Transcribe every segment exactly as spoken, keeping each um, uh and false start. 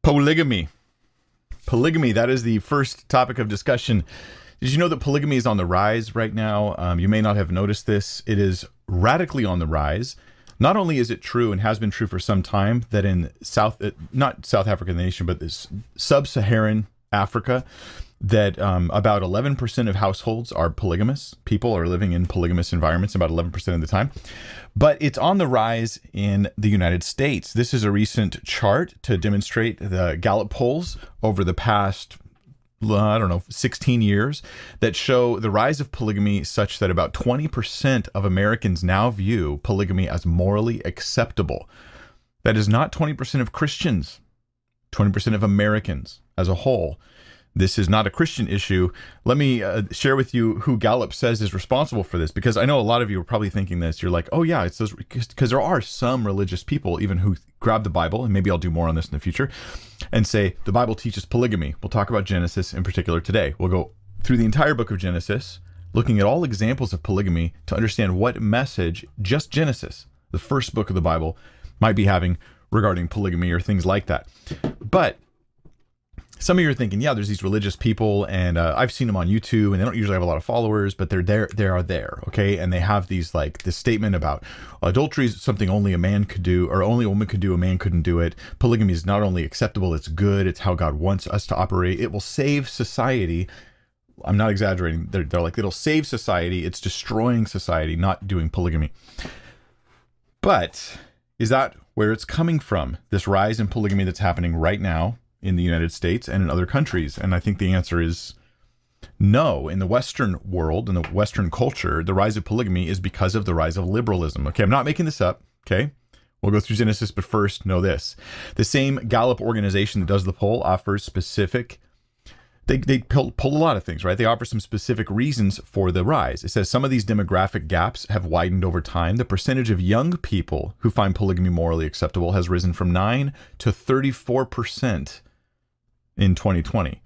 Polygamy. Polygamy, that is the first topic of discussion. Did you know that polygamy is on the rise right now? Um, you may not have noticed this. It is radically on the rise. Not only is it true and has been true for some time that in South, uh, not South Africa the nation, but this sub-Saharan Africa, that um, about eleven percent of households are polygamous. People are living in polygamous environments about eleven percent of the time. But it's on the rise in the United States. This is a recent chart to demonstrate the Gallup polls over the past, I don't know, sixteen years that show the rise of polygamy such that about twenty percent of Americans now view polygamy as morally acceptable. That is not twenty percent of Christians, twenty percent of Americans as a whole. This is not a Christian issue. Let me uh, share with you who Gallup says is responsible for this, because I know a lot of you are probably thinking this. You're like, oh yeah, it's those, because there are some religious people even who grab the Bible, and maybe I'll do more on this in the future, and say the Bible teaches polygamy. We'll talk about Genesis in particular today. We'll go through the entire book of Genesis, looking at all examples of polygamy to understand what message just Genesis, the first book of the Bible, might be having regarding polygamy or things like that. But some of you are thinking, yeah, there's these religious people, and uh, I've seen them on YouTube, and they don't usually have a lot of followers, but they're there, they are there, okay? And they have these, like, this statement about adultery is something only a man could do, or only a woman could do, a man couldn't do it. Polygamy is not only acceptable, it's good, it's how God wants us to operate. It will save society. I'm not exaggerating. They're, they're like, it'll save society. It's destroying society, not doing polygamy. But is that where it's coming from? This rise in polygamy that's happening right now in the United States and in other countries? And I think the answer is no. In the Western world, in the Western culture, the rise of polygamy is because of the rise of liberalism. Okay, I'm not making this up, okay? We'll go through Genesis, but first, know this. The same Gallup organization that does the poll offers specific, they, they pull, pull a lot of things, right? They offer some specific reasons for the rise. It says some of these demographic gaps have widened over time. The percentage of young people who find polygamy morally acceptable has risen from nine to thirty-four percent in twenty twenty.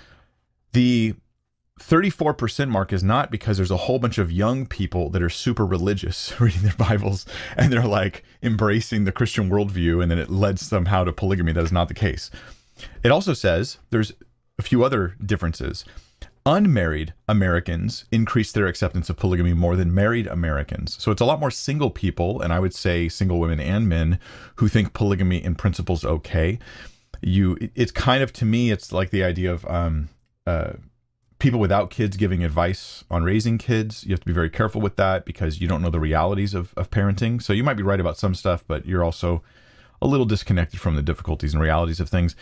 The thirty-four percent mark is not because there's a whole bunch of young people that are super religious reading their Bibles and they're like embracing the Christian worldview and then it led somehow to polygamy. That is not the case. It also says there's a few other differences. Unmarried Americans increase their acceptance of polygamy more than married Americans. So it's a lot more single people, and I would say single women and men, who think polygamy in principle is okay. You, it's kind of, to me, it's like the idea of um, uh, people without kids giving advice on raising kids. You have to be very careful with that because you don't know the realities of, of parenting. So you might be right about some stuff, but you're also a little disconnected from the difficulties and realities of things.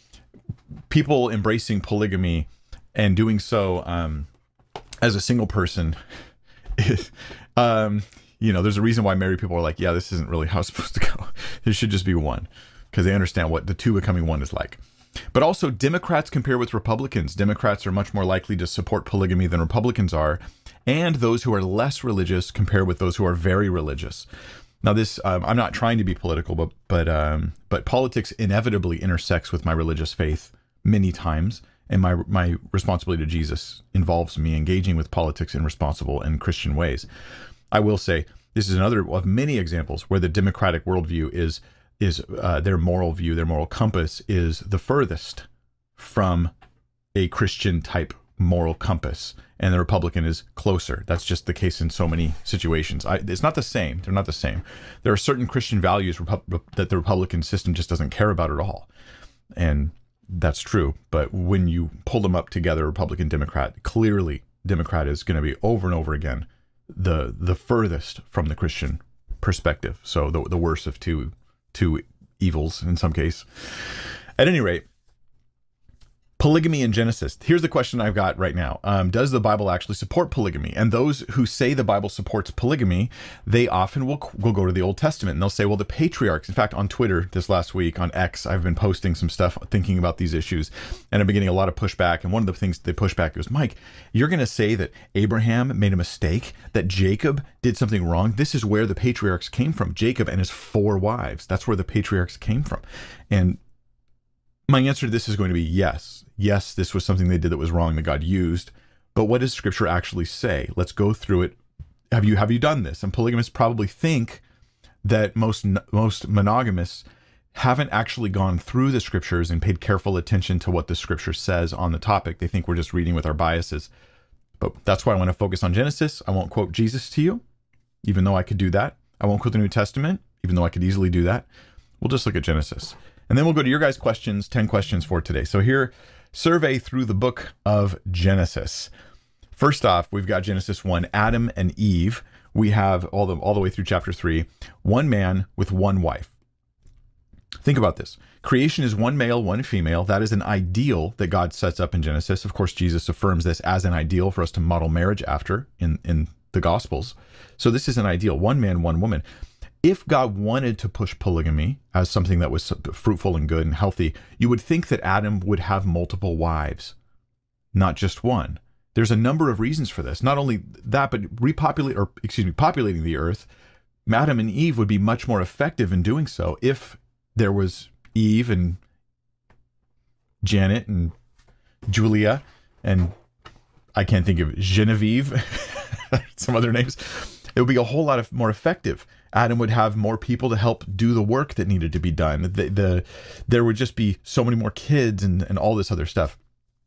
People embracing polygamy and doing so um, as a single person, is, um, you know, there's a reason why married people are like, yeah, this isn't really how it's supposed to go. There should just be one. Because they understand what the two becoming one is like. But also, Democrats compare with Republicans. Democrats are much more likely to support polygamy than Republicans are. And those who are less religious compare with those who are very religious. Now, this, um, I'm not trying to be political, but but um, but politics inevitably intersects with my religious faith many times. And my my responsibility to Jesus involves me engaging with politics in responsible and Christian ways. I will say, this is another of many examples where the Democratic worldview is is uh, their moral view, their moral compass is the furthest from a Christian type moral compass, and the Republican is closer. That's just the case in so many situations. I, it's not the same. They're not the same. There are certain Christian values Repu- that the Republican system just doesn't care about at all. And that's true. But when you pull them up together, Republican, Democrat, clearly Democrat is going to be over and over again the the furthest from the Christian perspective. So the, the worst of two two evils in some case. At any rate, polygamy in Genesis. Here's the question I've got right now. Um, does the Bible actually support polygamy? And those who say the Bible supports polygamy, they often will, will go to the Old Testament and they'll say, well, the patriarchs, in fact, on Twitter this last week, on X, I've been posting some stuff thinking about these issues, and I'm getting a lot of pushback. And one of the things they push back is, Mike, you're going to say that Abraham made a mistake, that Jacob did something wrong. This is where the patriarchs came from. Jacob and his four wives. That's where the patriarchs came from. And my answer to this is going to be yes. Yes, this was something they did that was wrong that God used. But what does Scripture actually say? Let's go through it. Have you have you done this? And polygamists probably think that most most monogamists haven't actually gone through the scriptures and paid careful attention to what the scripture says on the topic. They think we're just reading with our biases. But that's why I want to focus on Genesis. I won't quote Jesus to you, even though I could do that. I won't quote the New Testament, even though I could easily do that. We'll just look at Genesis. And then we'll go to your guys' questions, ten questions for today. So here, survey through the book of Genesis. First off, we've got Genesis one, Adam and Eve. We have all the all the way through chapter three, one man with one wife. Think about this. Creation is one male, one female. That is an ideal that God sets up in Genesis. Of course, Jesus affirms this as an ideal for us to model marriage after in, in the Gospels. So this is an ideal, one man, one woman. If God wanted to push polygamy as something that was fruitful and good and healthy, you would think that Adam would have multiple wives, not just one. There's a number of reasons for this. Not only that, but repopulate, or excuse me, populating the earth, Adam and Eve would be much more effective in doing so if there was Eve and Janet and Julia and I can't think of Genevieve, some other names. It would be a whole lot of more effective. Adam would have more people to help do the work that needed to be done. The, the there would just be so many more kids and, and all this other stuff.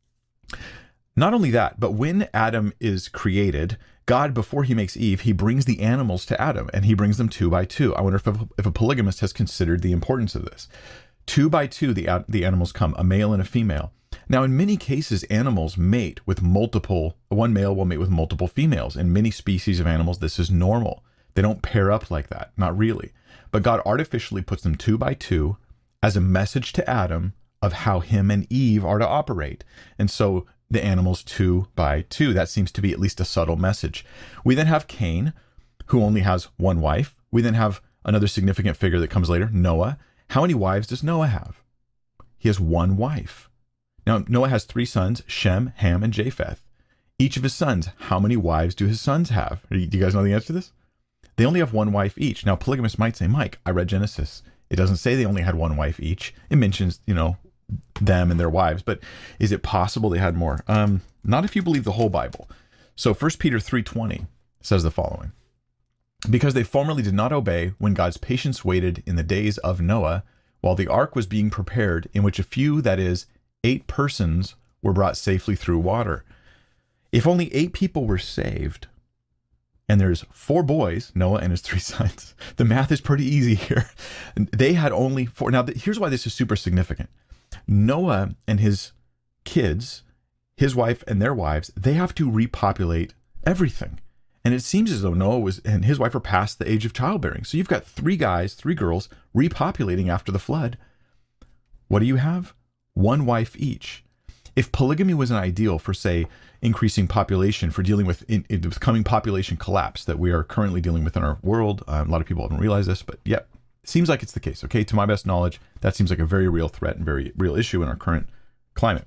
Not only that, but when Adam is created, God, before he makes Eve, he brings the animals to Adam and he brings them two by two. I wonder if a, if a polygamist has considered the importance of this. Two by two, the, the animals come, a male and a female. Now, in many cases, animals mate with multiple, one male will mate with multiple females. In many species of animals, this is normal. They don't pair up like that, not really. But God artificially puts them two by two as a message to Adam of how him and Eve are to operate. And so the animals two by two, that seems to be at least a subtle message. We then have Cain, who only has one wife. We then have another significant figure that comes later, Noah. How many wives does Noah have? He has one wife. Now, Noah has three sons, Shem, Ham, and Japheth. Each of his sons, how many wives do his sons have? Do you guys know the answer to this? They only have one wife each. Now, polygamists might say, Mike, I read Genesis. It doesn't say they only had one wife each. It mentions, you know, them and their wives, but is it possible they had more? Um, not if you believe the whole Bible. So First Peter three twenty says the following. Because they formerly did not obey when God's patience waited in the days of Noah, while the ark was being prepared, in which a few, that is, eight persons, were brought safely through water. If only eight people were saved, and there's four boys, Noah and his three sons, the math is pretty easy here. They had only four. Now, here's why this is super significant. Noah and his kids, his wife and their wives, they have to repopulate everything. And it seems as though Noah was and his wife are past the age of childbearing. So you've got three guys, three girls repopulating after the flood. What do you have? One wife each. If polygamy was an ideal for, say, increasing population, for dealing with, in, in, with coming population collapse that we are currently dealing with in our world, um, a lot of people haven't realized this, but yeah, seems like it's the case. Okay, to my best knowledge, that seems like a very real threat and very real issue in our current climate.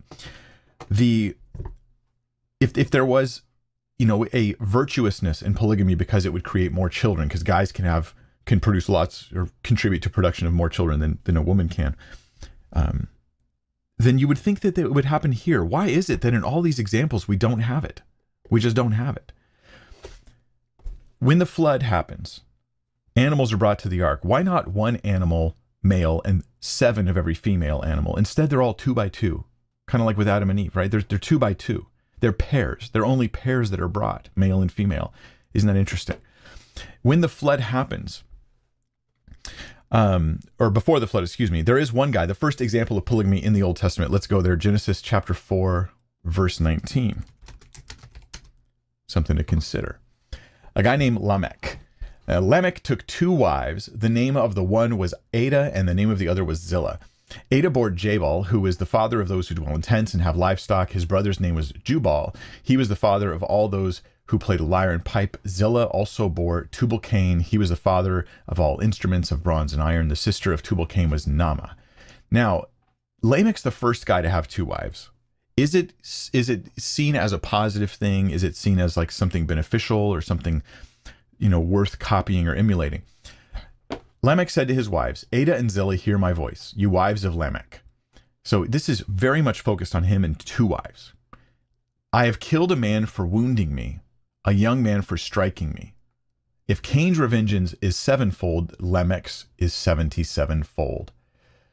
The if if there was, you know, a virtuousness in polygamy because it would create more children, because guys can have can produce lots or contribute to production of more children than than a woman can. Um, then you would think that it would happen here. Why is it that in all these examples we don't have it? We just don't have it. When the flood happens, animals are brought to the ark. Why not one animal, male, and seven of every female animal? Instead, they're all two by two, kind of like with Adam and Eve, right? They're, they're two by two. They're pairs. They're only pairs that are brought, male and female. Isn't that interesting? When the flood happens, um, or before the flood, excuse me, there is one guy, the first example of polygamy in the Old Testament. Let's go there. Genesis chapter four, verse nineteen. Something to consider. A guy named Lamech. Uh, Lamech took two wives. The name of the one was Adah, and the name of the other was Zillah. Adah bore Jabal, who is the father of those who dwell in tents and have livestock. His brother's name was Jubal. He was the father of all those who played a lyre and pipe. Zillah also bore Tubal-Cain. He was the father of all instruments of bronze and iron. The sister of Tubal-Cain was Naamah. Now, Lamech's the first guy to have two wives. Is it is it seen as a positive thing? Is it seen as like something beneficial or something, you know, worth copying or emulating? Lamech said to his wives, Adah and Zillah, hear my voice, you wives of Lamech. So this is very much focused on him and two wives. I have killed a man for wounding me, a young man for striking me. If Cain's revengeance is sevenfold, Lamech's is seventy-sevenfold.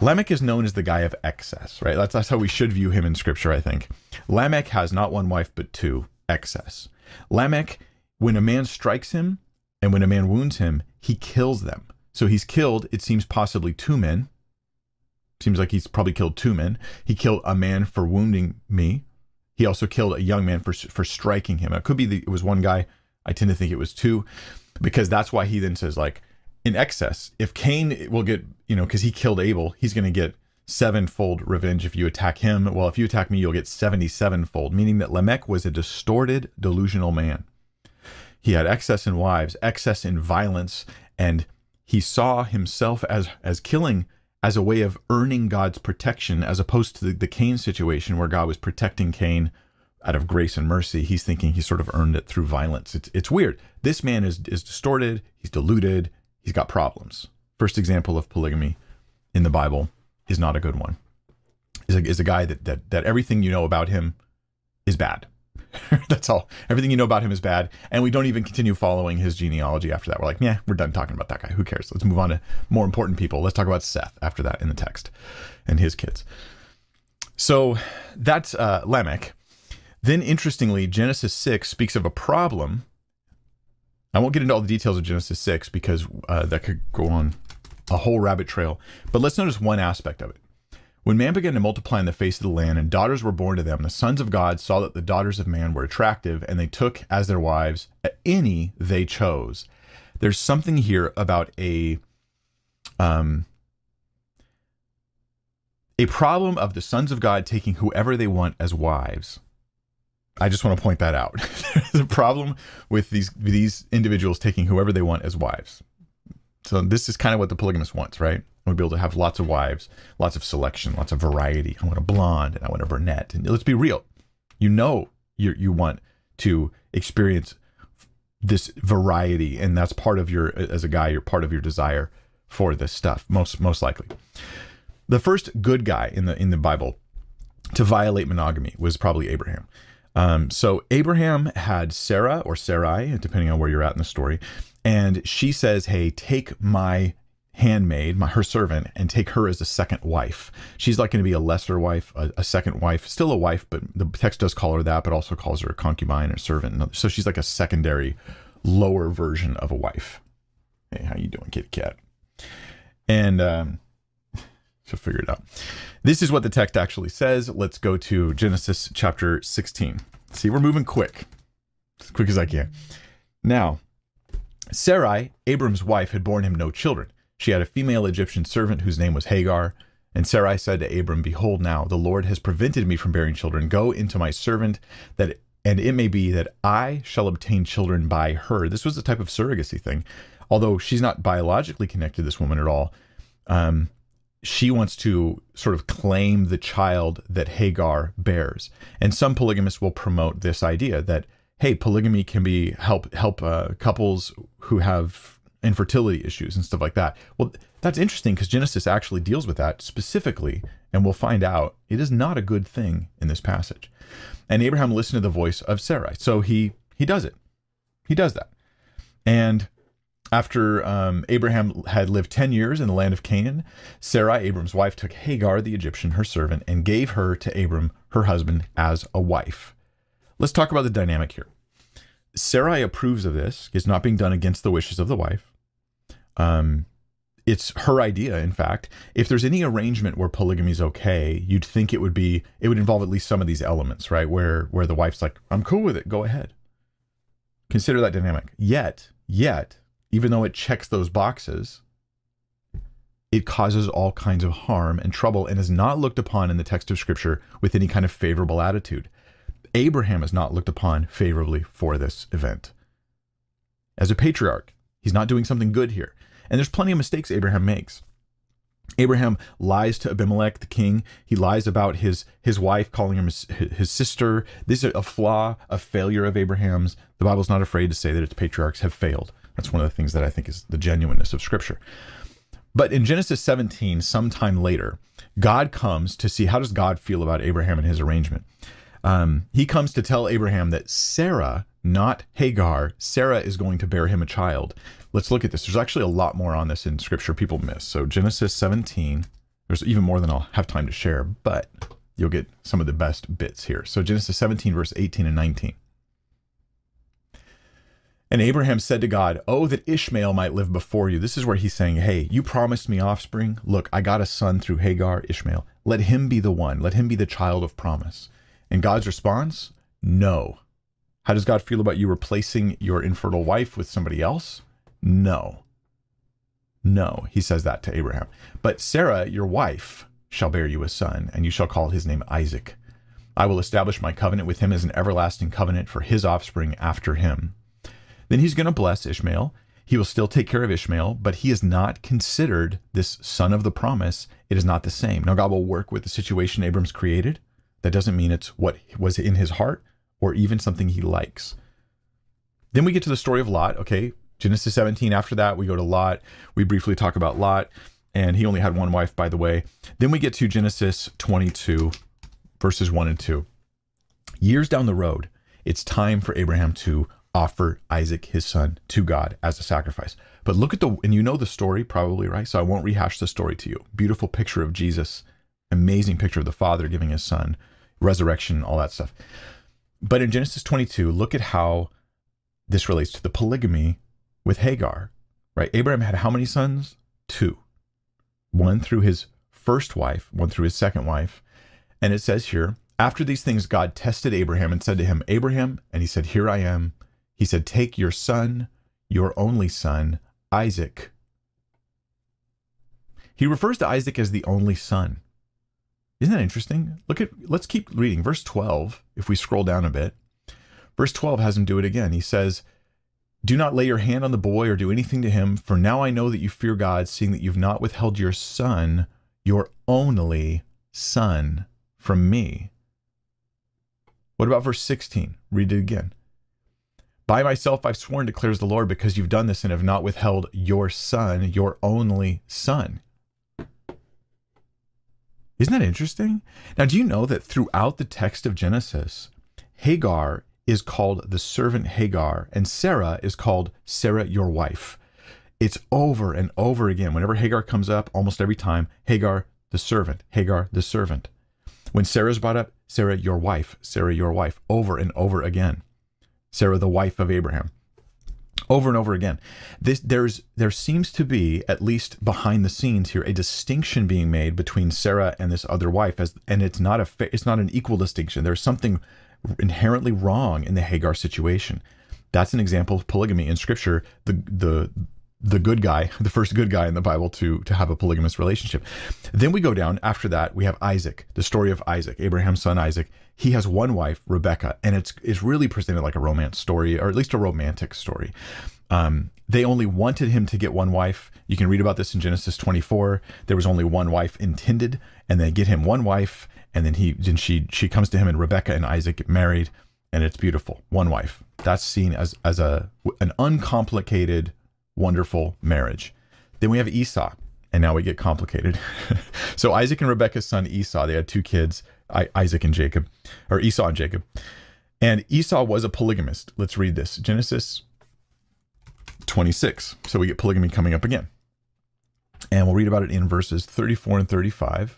Lamech is known as the guy of excess, right? That's, that's how we should view him in scripture, I think. Lamech has not one wife, but two, excess. Lamech, when a man strikes him and when a man wounds him, he kills them. So he's killed, it seems, possibly two men. Seems like he's probably killed two men. He killed a man for wounding me. He also killed a young man for for striking him. It could be the, it was one guy. I tend to think it was two, because that's why he then says, like, in excess, if Cain will get, you know, because he killed Abel, he's going to get sevenfold revenge if you attack him. Well, if you attack me, you'll get seventy-sevenfold, meaning that Lamech was a distorted, delusional man. He had excess in wives, excess in violence, and he saw himself as as killing as a way of earning God's protection, as opposed to the, the Cain situation where God was protecting Cain out of grace and mercy. He's thinking he sort of earned it through violence. It's it's weird. This man is is distorted. He's deluded. He's got problems. First example of polygamy in the Bible is not a good one. Is a, is a guy that, that that everything you know about him is bad. That's all. Everything you know about him is bad. And we don't even continue following his genealogy after that. We're like, yeah, we're done talking about that guy. Who cares? Let's move on to more important people. Let's talk about Seth after that in the text and his kids. So that's uh, Lamech. Then, interestingly, Genesis six speaks of a problem. I won't get into all the details of Genesis six because uh, that could go on a whole rabbit trail. But let's notice one aspect of it. When man began to multiply in the face of the land and daughters were born to them, the sons of God saw that the daughters of man were attractive, and they took as their wives any they chose. There's something here about a um, a problem of the sons of God taking whoever they want as wives. I just want to point that out. There's a problem with these these individuals taking whoever they want as wives. So this is kind of what the polygamist wants, right? I want to be able to have lots of wives, lots of selection, lots of variety. I want a blonde and I want a brunette. And let's be real. You know you you want to experience this variety, and that's part of your, as a guy, you're part of your desire for this stuff, most most likely. The first good guy in the in the Bible to violate monogamy was probably Abraham. Um, so Abraham had Sarah, or Sarai, depending on where you're at in the story, and she says, hey, take my handmaid, my her servant, and take her as a second wife. She's like going to be a lesser wife, a, a second wife, still a wife, but the text does call her that, but also calls her a concubine or servant. So she's like a secondary, lower version of a wife. Hey, how you doing, kitty cat? And um, she'll figure it out. This is what the text actually says. Let's go to Genesis chapter sixteen. See, we're moving quick, as quick as I can. Now, Sarai, Abram's wife, had borne him no children. She had a female Egyptian servant whose name was Hagar. And Sarai said to Abram, behold, now the Lord has prevented me from bearing children. Go into my servant, that, and it may be that I shall obtain children by her. This was a type of surrogacy thing. Although she's not biologically connected to this woman at all, um, she wants to sort of claim the child that Hagar bears. And some polygamists will promote this idea that, hey, polygamy can be help help uh, couples who have infertility issues and stuff like that. Well, that's interesting because Genesis actually deals with that specifically, and we'll find out it is not a good thing in this passage. And Abraham listened to the voice of Sarai, so he he does it. He does that. And after um, Abraham had lived ten years in the land of Canaan, Sarai, Abram's wife, took Hagar, the Egyptian, her servant, and gave her to Abram, her husband, as a wife. Let's talk about the dynamic here. Sarai approves of this. It's not being done against the wishes of the wife. Um, it's her idea, in fact. If there's any arrangement where polygamy is okay, you'd think it would be, it would involve at least some of these elements, right? Where, where the wife's like, I'm cool with it, go ahead. Consider that dynamic. Yet, yet, even though it checks those boxes, it causes all kinds of harm and trouble and is not looked upon in the text of Scripture with any kind of favorable attitude. Abraham is not looked upon favorably for this event. As a patriarch, he's not doing something good here. And there's plenty of mistakes Abraham makes. Abraham lies to Abimelech, the king. He lies about his, his wife, calling him his, his sister. This is a flaw, a failure of Abraham's. The Bible's not afraid to say that its patriarchs have failed. That's one of the things that I think is the genuineness of Scripture. But in Genesis seventeen, sometime later, God comes to see, how does God feel about Abraham and his arrangement? Um, he comes to tell Abraham that Sarah, not Hagar, Sarah is going to bear him a child. Let's look at this. There's actually a lot more on this in Scripture people miss. So Genesis seventeen, There's even more than I'll have time to share, but you'll get some of the best bits here. So Genesis seventeen, verse eighteen and nineteen. And Abraham said to God, "Oh, that Ishmael might live before you." This is where he's saying, hey, you promised me offspring. Look, I got a son through Hagar, Ishmael. Let him be the one. Let him be the child of promise. And God's response, no. How does God feel about you replacing your infertile wife with somebody else? No. No, he says that to Abraham. But Sarah, your wife, shall bear you a son, and you shall call his name Isaac. I will establish my covenant with him as an everlasting covenant for his offspring after him. Then he's going to bless Ishmael. He will still take care of Ishmael, but he is not considered this son of the promise. It is not the same. Now, God will work with the situation Abram's created. That doesn't mean it's what was in his heart or even something he likes. Then we get to the story of Lot, okay? Genesis seventeen. After that, we go to Lot. We briefly talk about Lot, and he only had one wife, by the way. Then we get to Genesis twenty-two, verses one and two. Years down the road, it's time for Abraham to offer Isaac, his son, to God as a sacrifice. But look at the, and you know the story probably, right? So I won't rehash the story to you. Beautiful picture of Jesus, amazing picture of the Father giving his son, resurrection, all that stuff. But in Genesis twenty-two, look at how this relates to the polygamy with Hagar, right? Abraham had how many sons? Two. One through his first wife, one through his second wife. And it says here, after these things, God tested Abraham and said to him, Abraham, and he said, here I am. He said, take your son, your only son, Isaac. He refers to Isaac as the only son. Isn't that interesting? Look at, let's keep reading. Verse twelve, if we scroll down a bit. Verse twelve has him do it again. He says, do not lay your hand on the boy or do anything to him, for now I know that you fear God, seeing that you've not withheld your son, your only son, from me. What about verse sixteen? Read it again. By myself I've sworn, declares the Lord, because you've done this and have not withheld your son, your only son. Isn't that interesting? Now, do you know that throughout the text of Genesis, Hagar is called the servant Hagar, and Sarah is called Sarah, your wife? It's over and over again. Whenever Hagar comes up, almost every time, Hagar, the servant, Hagar, the servant. When Sarah's brought up, Sarah, your wife, Sarah, your wife, over and over again. Sarah, the wife of Abraham. Over and over again. This, there's, there seems to be, at least behind the scenes here, a distinction being made between Sarah and this other wife, as, and it's not a, it's not an equal distinction. There's something inherently wrong in the Hagar situation. That's an example of polygamy in Scripture. The the the good guy, the first good guy in the Bible to to have a polygamous relationship. Then we go down. After that, we have Isaac, the story of Isaac, Abraham's son Isaac. He has one wife, Rebecca, and it's it's really presented like a romance story, or at least a romantic story. Um, they only wanted him to get one wife. You can read about this in Genesis twenty-four. There was only one wife intended, and they get him one wife, and then he then she she comes to him, and Rebecca and Isaac get married, and it's beautiful. One wife. That's seen as as a an uncomplicated, wonderful marriage. Then we have Esau, and now we get complicated. So Isaac and Rebecca's son Esau, they had two kids, I, Isaac and Jacob, or Esau and Jacob. And Esau was a polygamist. Let's read this. Genesis twenty-six. So we get polygamy coming up again. And we'll read about it in verses thirty-four and thirty-five.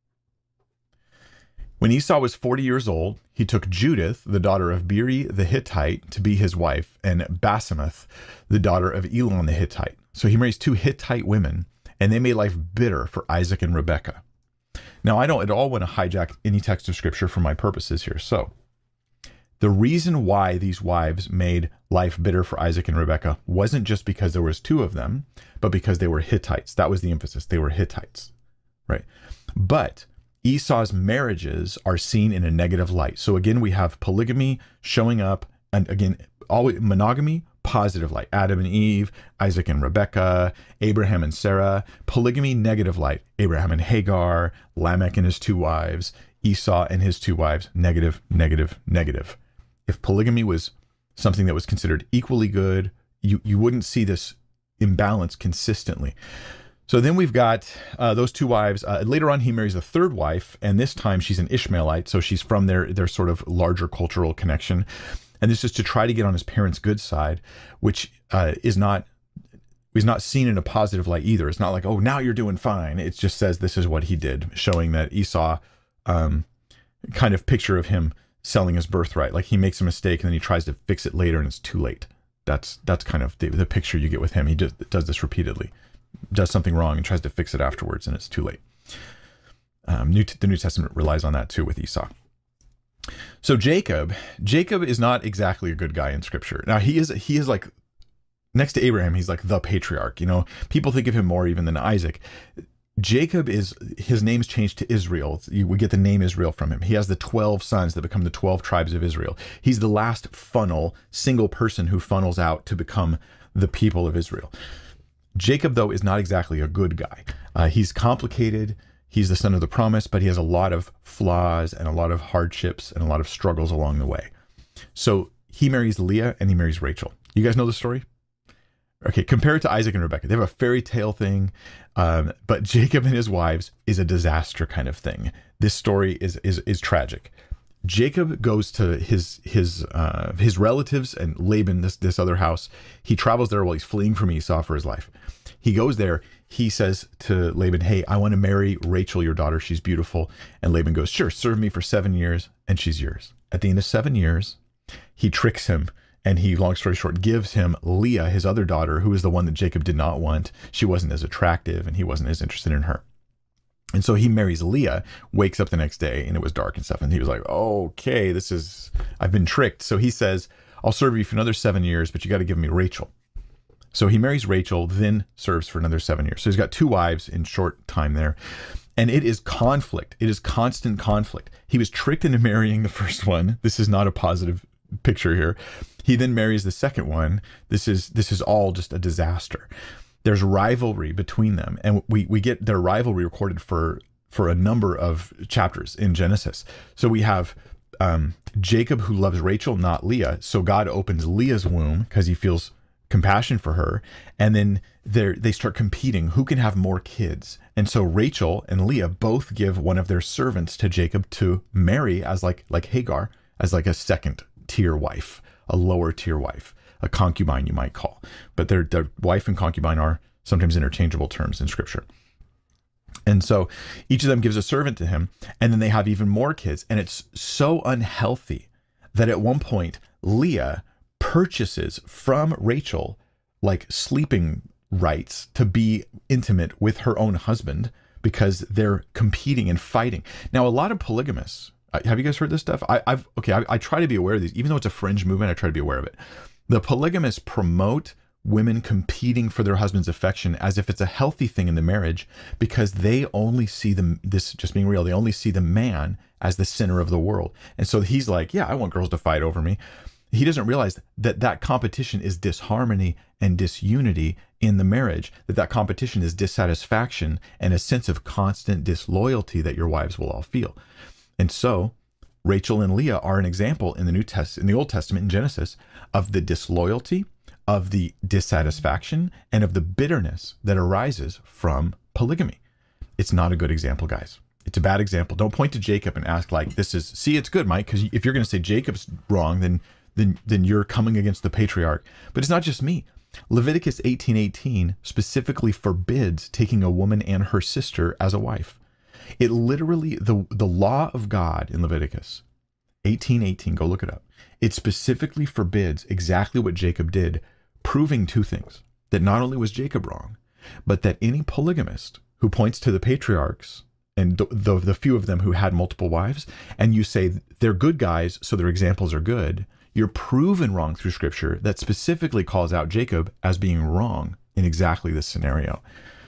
When Esau was forty years old, he took Judith, the daughter of Beeri the Hittite, to be his wife, and Basemath, the daughter of Elon the Hittite. So he marries two Hittite women, and they made life bitter for Isaac and Rebekah. Now, I don't at all want to hijack any text of Scripture for my purposes here. So the reason why these wives made life bitter for Isaac and Rebekah wasn't just because there was two of them, but because they were Hittites. That was the emphasis. They were Hittites, right? But Esau's marriages are seen in a negative light. So again, we have polygamy showing up, and again, always monogamy, positive light. Adam and Eve, Isaac and Rebekah, Abraham and Sarah. Polygamy, negative light. Abraham and Hagar, Lamech and his two wives, Esau and his two wives, negative, negative, negative. If polygamy was something that was considered equally good, you, you wouldn't see this imbalance consistently. So then we've got uh, those two wives. Uh, later on, he marries a third wife, and this time she's an Ishmaelite, so she's from their, their sort of larger cultural connection. And this is to try to get on his parents' good side, which uh, is not he's not seen in a positive light either. It's not like, oh, now you're doing fine. It just says this is what he did, showing that Esau, um, kind of picture of him selling his birthright. Like he makes a mistake and then he tries to fix it later and it's too late. That's that's kind of the, the picture you get with him. He just does this repeatedly, does something wrong and tries to fix it afterwards, and it's too late. Um, New, the New Testament relies on that too with Esau. So Jacob, Jacob is not exactly a good guy in Scripture. Now he is he is like, next to Abraham, he's like the patriarch. You know, people think of him more even than Isaac. Jacob is, his name's changed to Israel. We get the name Israel from him. He has the twelve sons that become the twelve tribes of Israel. He's the last funnel, single person who funnels out to become the people of Israel. Jacob, though, is not exactly a good guy. Uh, he's complicated. He's the son of the promise, but he has a lot of flaws and a lot of hardships and a lot of struggles along the way. So he marries Leah and he marries Rachel. You guys know the story? Okay, compare it to Isaac and Rebekah. They have a fairy tale thing, um, but Jacob and his wives is a disaster kind of thing. This story is is is tragic. Jacob goes to his his uh, his relatives and Laban, this this other house. He travels there while he's fleeing from Esau for his life. He goes there. He says to Laban, "Hey, I want to marry Rachel, your daughter. She's beautiful." And Laban goes, "Sure, serve me for seven years, and she's yours." At the end of seven years, he tricks him. And he, long story short, gives him Leah, his other daughter, who is the one that Jacob did not want. She wasn't as attractive and he wasn't as interested in her. And so he marries Leah, wakes up the next day and it was dark and stuff. And he was like, okay, this is, I've been tricked. So he says, I'll serve you for another seven years, but you got to give me Rachel. So he marries Rachel, then serves for another seven years. So he's got two wives in short time there. And it is conflict. It is constant conflict. He was tricked into marrying the first one. This is not a positive picture here. He then marries the second one. This is this is all just a disaster. There's rivalry between them, and we we get their rivalry recorded for for a number of chapters in Genesis. So we have um, Jacob who loves Rachel, not Leah. So God opens Leah's womb because he feels compassion for her, and then they they start competing who can have more kids. And so Rachel and Leah both give one of their servants to Jacob to marry as like like Hagar, as like a second tier wife, a lower tier wife, a concubine you might call. But their their wife and concubine are sometimes interchangeable terms in Scripture. And so each of them gives a servant to him, and then they have even more kids. And it's so unhealthy that at one point Leah purchases from Rachel like sleeping rights to be intimate with her own husband because they're competing and fighting. Now, a lot of polygamists, have you guys heard this stuff? I, I've okay. I, I try to be aware of these, even though it's a fringe movement. I try to be aware of it. The polygamists promote women competing for their husband's affection as if it's a healthy thing in the marriage, because they only see them. This just being real. They only see the man as the center of the world, and so he's like, "Yeah, I want girls to fight over me." He doesn't realize that that competition is disharmony and disunity in the marriage. That that competition is dissatisfaction and a sense of constant disloyalty that your wives will all feel. And so Rachel and Leah are an example in the New Test, in the Old Testament in Genesis, of the disloyalty, of the dissatisfaction, and of the bitterness that arises from polygamy. It's not a good example, guys. It's a bad example. Don't point to Jacob and ask like, this is, see, it's good, Mike, because if you're going to say Jacob's wrong, then, then, then you're coming against the patriarch. But it's not just me. Leviticus eighteen eighteen specifically forbids taking a woman and her sister as a wife. It literally, the, the law of God in Leviticus eighteen eighteen, go look it up. It specifically forbids exactly what Jacob did, proving two things. That not only was Jacob wrong, but that any polygamist who points to the patriarchs and the, the, the few of them who had multiple wives, and you say they're good guys, so their examples are good, you're proven wrong through Scripture that specifically calls out Jacob as being wrong in exactly this scenario.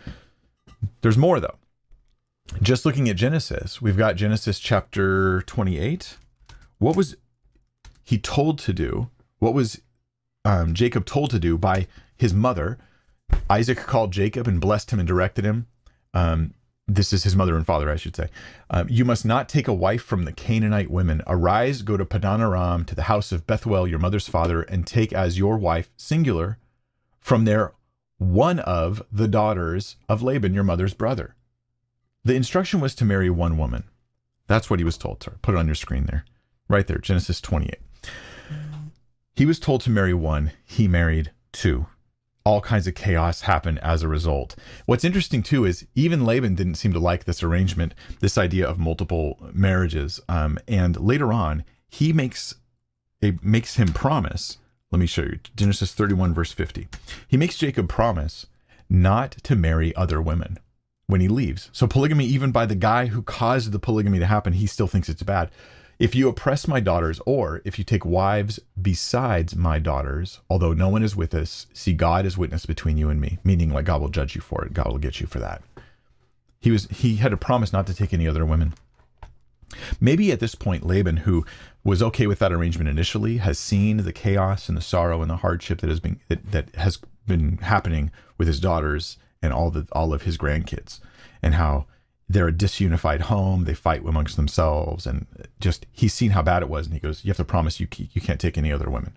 There's more, though. Just looking at Genesis, we've got Genesis chapter twenty-eight. What was he told to do? What was um, Jacob told to do by his mother? Isaac called Jacob and blessed him and directed him. Um, this is his mother and father, I should say. Um, you must not take a wife from the Canaanite women. Arise, go to Padan Aram, to the house of Bethuel, your mother's father, and take as your wife, singular, from there one of the daughters of Laban, your mother's brother. The instruction was to marry one woman. That's what he was told to. Put it on your screen there. Right there, Genesis twenty-eight. He was told to marry one. He married two. all kinds of chaos happen as a result. What's interesting too is even Laban didn't seem to like this arrangement, this idea of multiple marriages. Um, and later on, he makes a makes him promise. Let me show you Genesis thirty-one verse fifty. He makes Jacob promise not to marry other women when he leaves. So polygamy, even by the guy who caused the polygamy to happen, he still thinks it's bad. If you oppress my daughters, or if you take wives besides my daughters, although no one is with us, see, God is witness between you and me, meaning like God will judge you for it. God will get you for that. He was he had a promise not to take any other women. Maybe at this point, Laban, who was okay with that arrangement initially, has seen the chaos and the sorrow and the hardship that has been that, that has been happening with his daughters and all the all of his grandkids, and how they're a disunified home. They fight amongst themselves, and just he's seen how bad it was, and he goes, "You have to promise you you can't take any other women."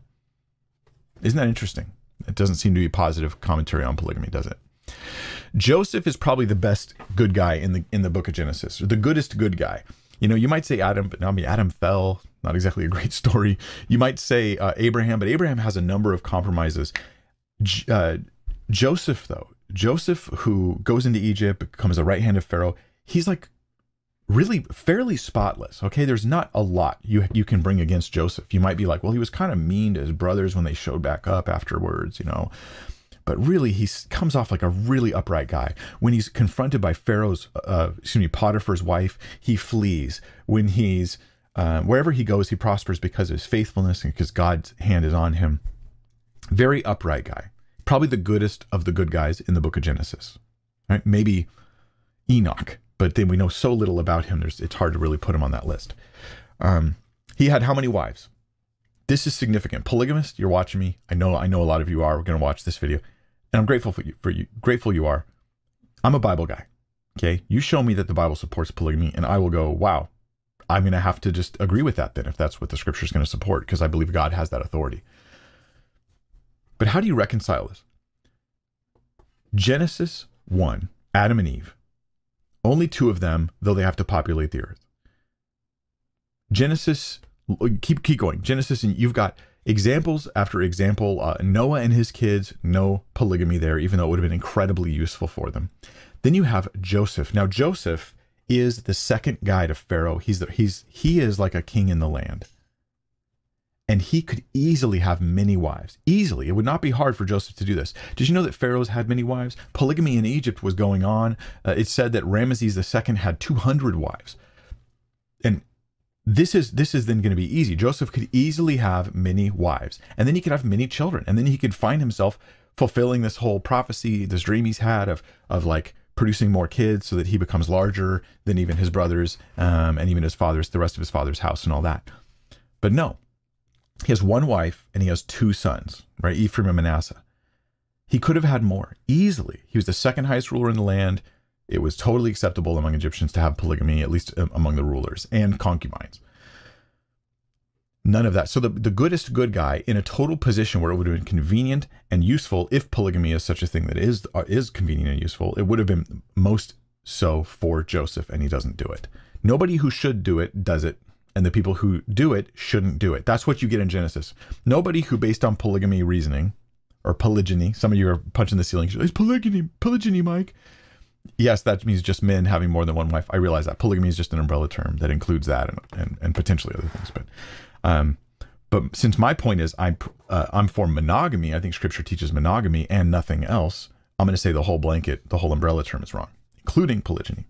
Isn't that interesting? It doesn't seem to be positive commentary on polygamy, does it? Joseph is probably the best good guy in the in the book of Genesis, or the goodest good guy. You know, you might say Adam, but I mean Adam fell. Not exactly a great story. You might say uh, Abraham, but Abraham has a number of compromises. J- uh, Joseph, though, Joseph, who goes into Egypt, becomes a right hand of Pharaoh. He's like really fairly spotless. Okay, there's not a lot you you can bring against Joseph. You might be like, well, he was kind of mean to his brothers when they showed back up afterwards, you know. But really, he comes off like a really upright guy. When he's confronted by Pharaoh's, uh, excuse me, Potiphar's wife, he flees. When he's uh, wherever he goes, he prospers because of his faithfulness and because God's hand is on him. Very upright guy. Probably the goodest of the good guys in the book of Genesis. Right? Maybe Enoch. But then we know so little about him, there's, it's hard to really put him on that list. Um, he had how many wives? This is significant. Polygamist, you're watching me. I know I know a lot of you are. We're going to watch this video. And I'm grateful for you, for you. Grateful you are. I'm a Bible guy. Okay? You show me that the Bible supports polygamy, and I will go, wow, I'm going to have to just agree with that then, if that's what the scripture is going to support, because I believe God has that authority. But how do you reconcile this? Genesis one, Adam and Eve. Only two of them, though they have to populate the earth. Genesis, keep keep going. Genesis, and you've got examples after example. Uh, Noah and his kids, no polygamy there, even though it would have been incredibly useful for them. Then you have Joseph. Now Joseph is the second guy to Pharaoh. He's the, he's he is like a king in the land. And he could easily have many wives. Easily. It would not be hard for Joseph to do this. Did you know that Pharaoh's had many wives? Polygamy in Egypt was going on. Uh, it said that Ramesses the Second had two hundred wives. And this is this is then going to be easy. Joseph could easily have many wives. And then he could have many children. And then he could find himself fulfilling this whole prophecy, this dream he's had of, of like producing more kids so that he becomes larger than even his brothers um, and even his father's, the rest of his father's house and all that. But no. He has one wife and he has two sons, right? Ephraim and Manasseh. He could have had more easily. He was the second highest ruler in the land. It was totally acceptable among Egyptians to have polygamy, at least among the rulers, and concubines. None of that. So the, the goodest good guy in a total position where it would have been convenient and useful, if polygamy is such a thing that is, is convenient and useful, it would have been most so for Joseph, and he doesn't do it. Nobody who should do it does it. And the people who do it shouldn't do it. That's what you get in Genesis. Nobody who, based on polygamy reasoning, or polygyny, some of you are punching the ceiling. It's polygyny, polygyny, Mike. Yes, that means just men having more than one wife. I realize that. Polygamy is just an umbrella term that includes that and, and, and potentially other things. But um, but since my point is I'm, uh, I'm for monogamy, I think Scripture teaches monogamy and nothing else, I'm going to say the whole blanket, the whole umbrella term is wrong, including polygyny.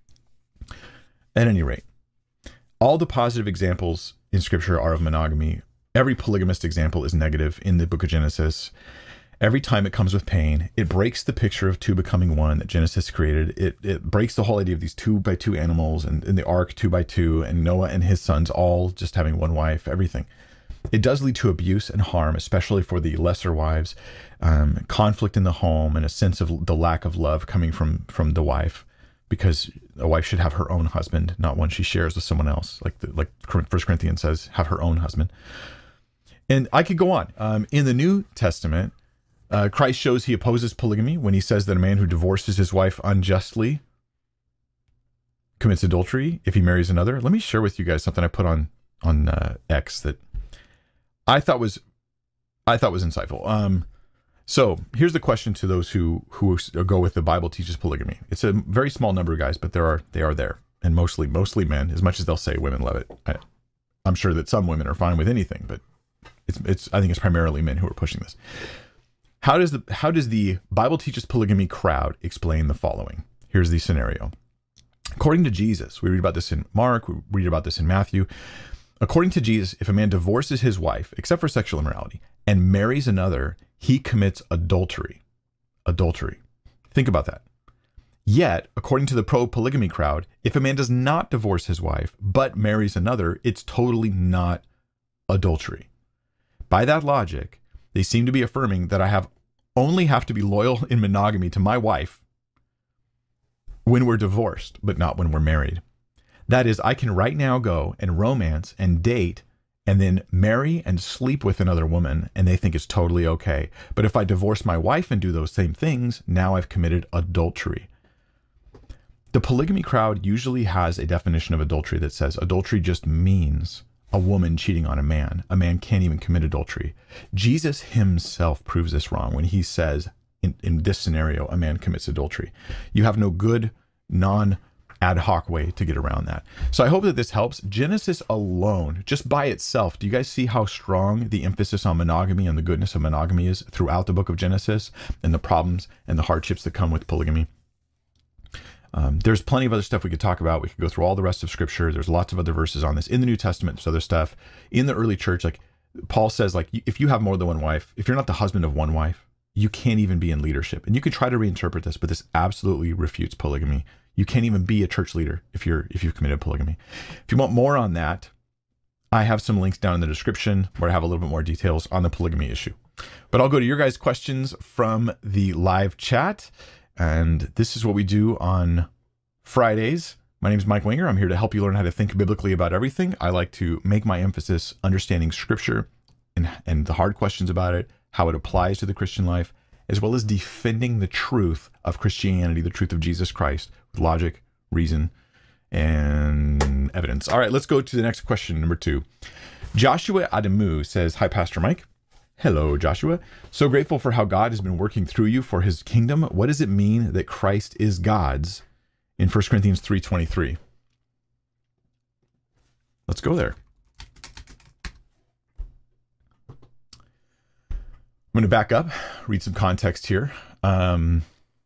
At any rate, all the positive examples in Scripture are of monogamy. Every polygamist example is negative in the book of Genesis. Every time it comes with pain, it breaks the picture of two becoming one that Genesis created. It it breaks the whole idea of these two by two animals and in the ark two by two and Noah and his sons all just having one wife, everything. It does lead to abuse and harm, especially for the lesser wives, um, conflict in the home and a sense of the lack of love coming from, from the wife. Because a wife should have her own husband, not one she shares with someone else. Like the, like First Corinthians says, have her own husband. And I could go on. Um, in the New Testament, uh, Christ shows he opposes polygamy when he says that a man who divorces his wife unjustly commits adultery if he marries another. Let me share with you guys something I put on on uh, X that I thought was I thought was insightful. Um, So here's the question to those who who go with the Bible teaches polygamy. It's a very small number of guys, but there are they are there, and mostly mostly men. As much as they'll say women love it, I, I'm sure that some women are fine with anything, but it's it's I think it's primarily men who are pushing this. How does the how does the Bible teaches polygamy crowd explain the following? Here's the scenario. According to Jesus, we read about this in Mark, we read about this in Matthew. According to Jesus, if a man divorces his wife, except for sexual immorality, and marries another, he commits adultery. Adultery. Think about that. Yet, according to the pro-polygamy crowd, if a man does not divorce his wife, but marries another, it's totally not adultery. By that logic, they seem to be affirming that I have only have to be loyal in monogamy to my wife when we're divorced, but not when we're married. That is, I can right now go and romance and date and then marry and sleep with another woman, and they think it's totally okay. But if I divorce my wife and do those same things, now I've committed adultery. The polygamy crowd usually has a definition of adultery that says adultery just means a woman cheating on a man. A man can't even commit adultery. Jesus himself proves this wrong when he says, in, in this scenario, a man commits adultery. You have no good, non ad hoc way to get around that. So I hope that this helps. Genesis alone, just by itself, do you guys see how strong the emphasis on monogamy and the goodness of monogamy is throughout the book of Genesis, and the problems and the hardships that come with polygamy? Um, there's plenty of other stuff we could talk about. We could go through all the rest of scripture. There's lots of other verses on this in the New Testament. There's other stuff in the early church. Like Paul says, like if you have more than one wife, if you're not the husband of one wife, you can't even be in leadership. And you could try to reinterpret this, but this absolutely refutes polygamy. You can't even be a church leader if you're if you've committed polygamy. If you want more on that, I have some links down in the description where I have a little bit more details on the polygamy issue. But I'll go to your guys' questions from the live chat. And this is what we do on Fridays. My name is Mike Winger. I'm here to help you learn how to think biblically about everything. I like to make my emphasis understanding scripture and, and the hard questions about it, how it applies to the Christian life, as well as defending the truth of Christianity, the truth of Jesus Christ, with logic, reason, and evidence. All right, let's go to the next question, number two. Joshua Adamu says, hi, Pastor Mike. Hello, Joshua. So grateful for how God has been working through you for his kingdom. What does it mean that Christ is God's in First Corinthians three twenty-three? Let's go there. I'm going to back up, read some context here. Um,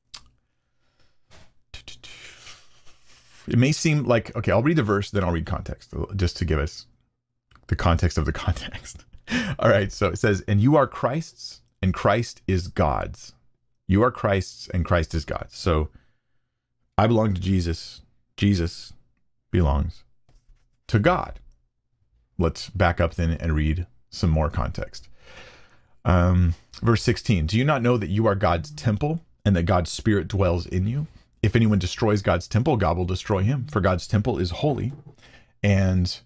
it may seem like, okay, I'll read the verse, then I'll read context, just to give us the context of the context. All right, so it says, and you are Christ's, and Christ is God's. You are Christ's, and Christ is God's. So I belong to Jesus. Jesus belongs to God. Let's back up then and read some more context. Um, verse sixteen, do you not know that you are God's temple and that God's Spirit dwells in you? If anyone destroys God's temple, God will destroy him, for God's temple is holy. And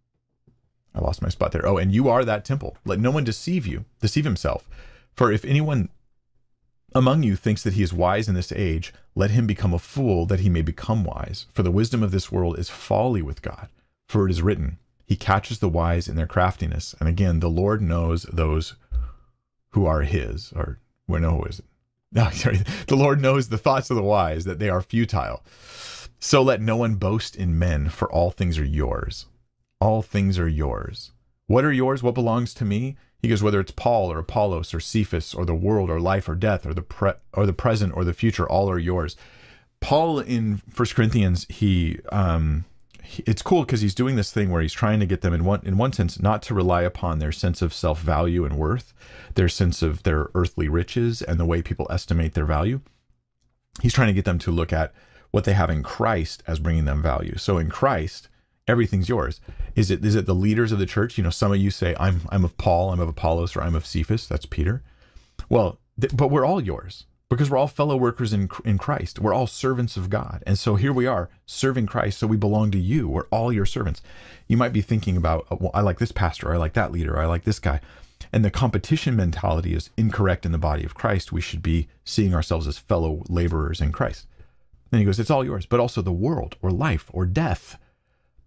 I lost my spot there. Oh, and you are that temple. Let no one deceive you, deceive himself. For if anyone among you thinks that he is wise in this age, let him become a fool that he may become wise. For the wisdom of this world is folly with God. For it is written, he catches the wise in their craftiness. And again, the Lord knows those who are his, or where no, who is it? No, sorry. The Lord knows the thoughts of the wise, that they are futile. So let no one boast in men, for all things are yours. All things are yours. What are yours? What belongs to me? He goes, whether it's Paul or Apollos or Cephas or the world or life or death or the pre- or the present or the future, all are yours. Paul in First Corinthians, he, um, he it's cool because he's doing this thing where he's trying to get them in one in one sense not to rely upon their sense of self-value and worth, their sense of their earthly riches and the way people estimate their value. He's trying to get them to look at what they have in Christ as bringing them value. So in Christ, everything's yours. Is it is it the leaders of the church? You know, some of you say, I'm I'm of Paul, I'm of Apollos, or I'm of Cephas. That's Peter. Well, th- but we're all yours because we're all fellow workers in in Christ. We're all servants of God. And so here we are serving Christ. So we belong to you. We're all your servants. You might be thinking about, well, I like this pastor, or I like that leader, or I like this guy. And the competition mentality is incorrect in the body of Christ. We should be seeing ourselves as fellow laborers in Christ. Then he goes, it's all yours, but also the world or life or death.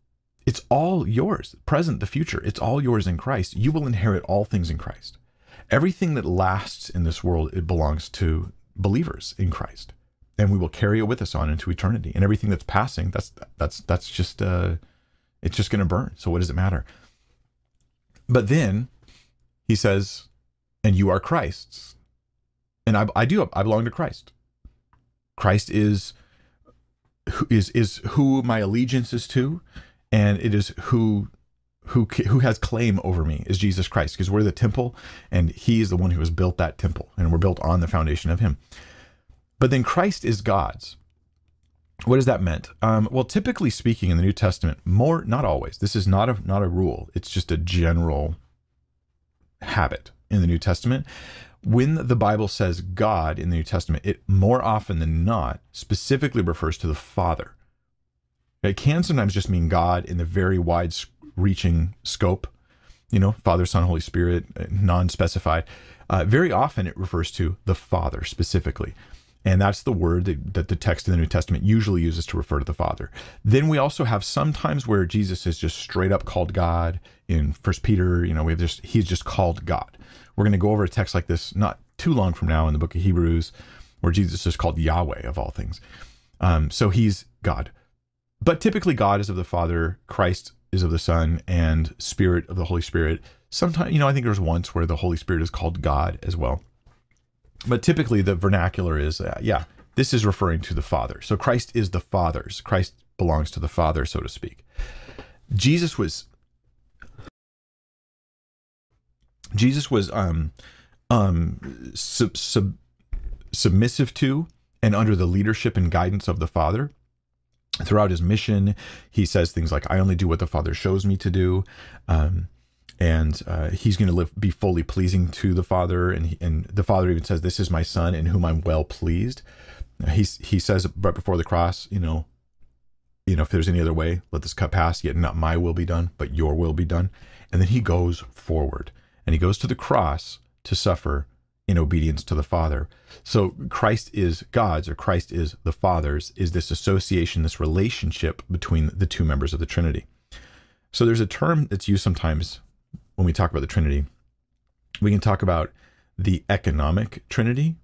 It's all yours, present, the future. It's all yours in Christ. You will inherit all things in Christ. everything that lasts in this world, it belongs to believers in Christ, and we will carry it with us on into eternity. And everything that's passing, that's that's that's just uh, it's just going to burn. So what does it matter? But then he says, "And you are Christ's," and I, I do. I belong to Christ. Christ is is is who my allegiance is to, and it is who who who has claim over me is Jesus Christ, because we're the temple, and he is the one who has built that temple, and we're built on the foundation of him. But then Christ is God's. What does that mean? Um, well, typically speaking, in the New Testament, more, not always. This is not a not a rule. It's just a general habit in the New Testament. When the Bible says God in the New Testament, it more often than not specifically refers to the Father. It can sometimes just mean God in the very wide-reaching scope, you know, Father, Son, Holy Spirit, non-specified. Uh, very often it refers to the Father specifically. And that's the word that, that the text in the New Testament usually uses to refer to the Father. Then we also have sometimes where Jesus is just straight up called God. In First Peter, you know, we have just, he's just called God. We're going to go over a text like this not too long from now in the book of Hebrews, where Jesus is called Yahweh of all things. Um, so he's God. But typically God is of the Father, Christ is of the Son, and Spirit of the Holy Spirit. Sometimes, you know, I think there's once where the Holy Spirit is called God as well. But typically the vernacular is, uh, yeah, this is referring to the Father. So Christ is the Father's. Christ belongs to the Father, so to speak. Jesus was... Jesus was um, um, sub, sub, submissive to and under the leadership and guidance of the Father. Throughout his mission, he says things like, I only do what the Father shows me to do. Um, and uh, he's going to live, be fully pleasing to the Father. And, he, and the Father even says, this is my Son in whom I'm well pleased. He, he says right before the cross, you know, you know, if there's any other way, let this cup pass, yet not my will be done, but your will be done. And then he goes forward. And he goes to the cross to suffer in obedience to the Father. So Christ is God's, or Christ is the Father's, is this association, this relationship between the two members of the Trinity. So there's a term that's used sometimes when we talk about the Trinity. We can talk about the economic Trinity,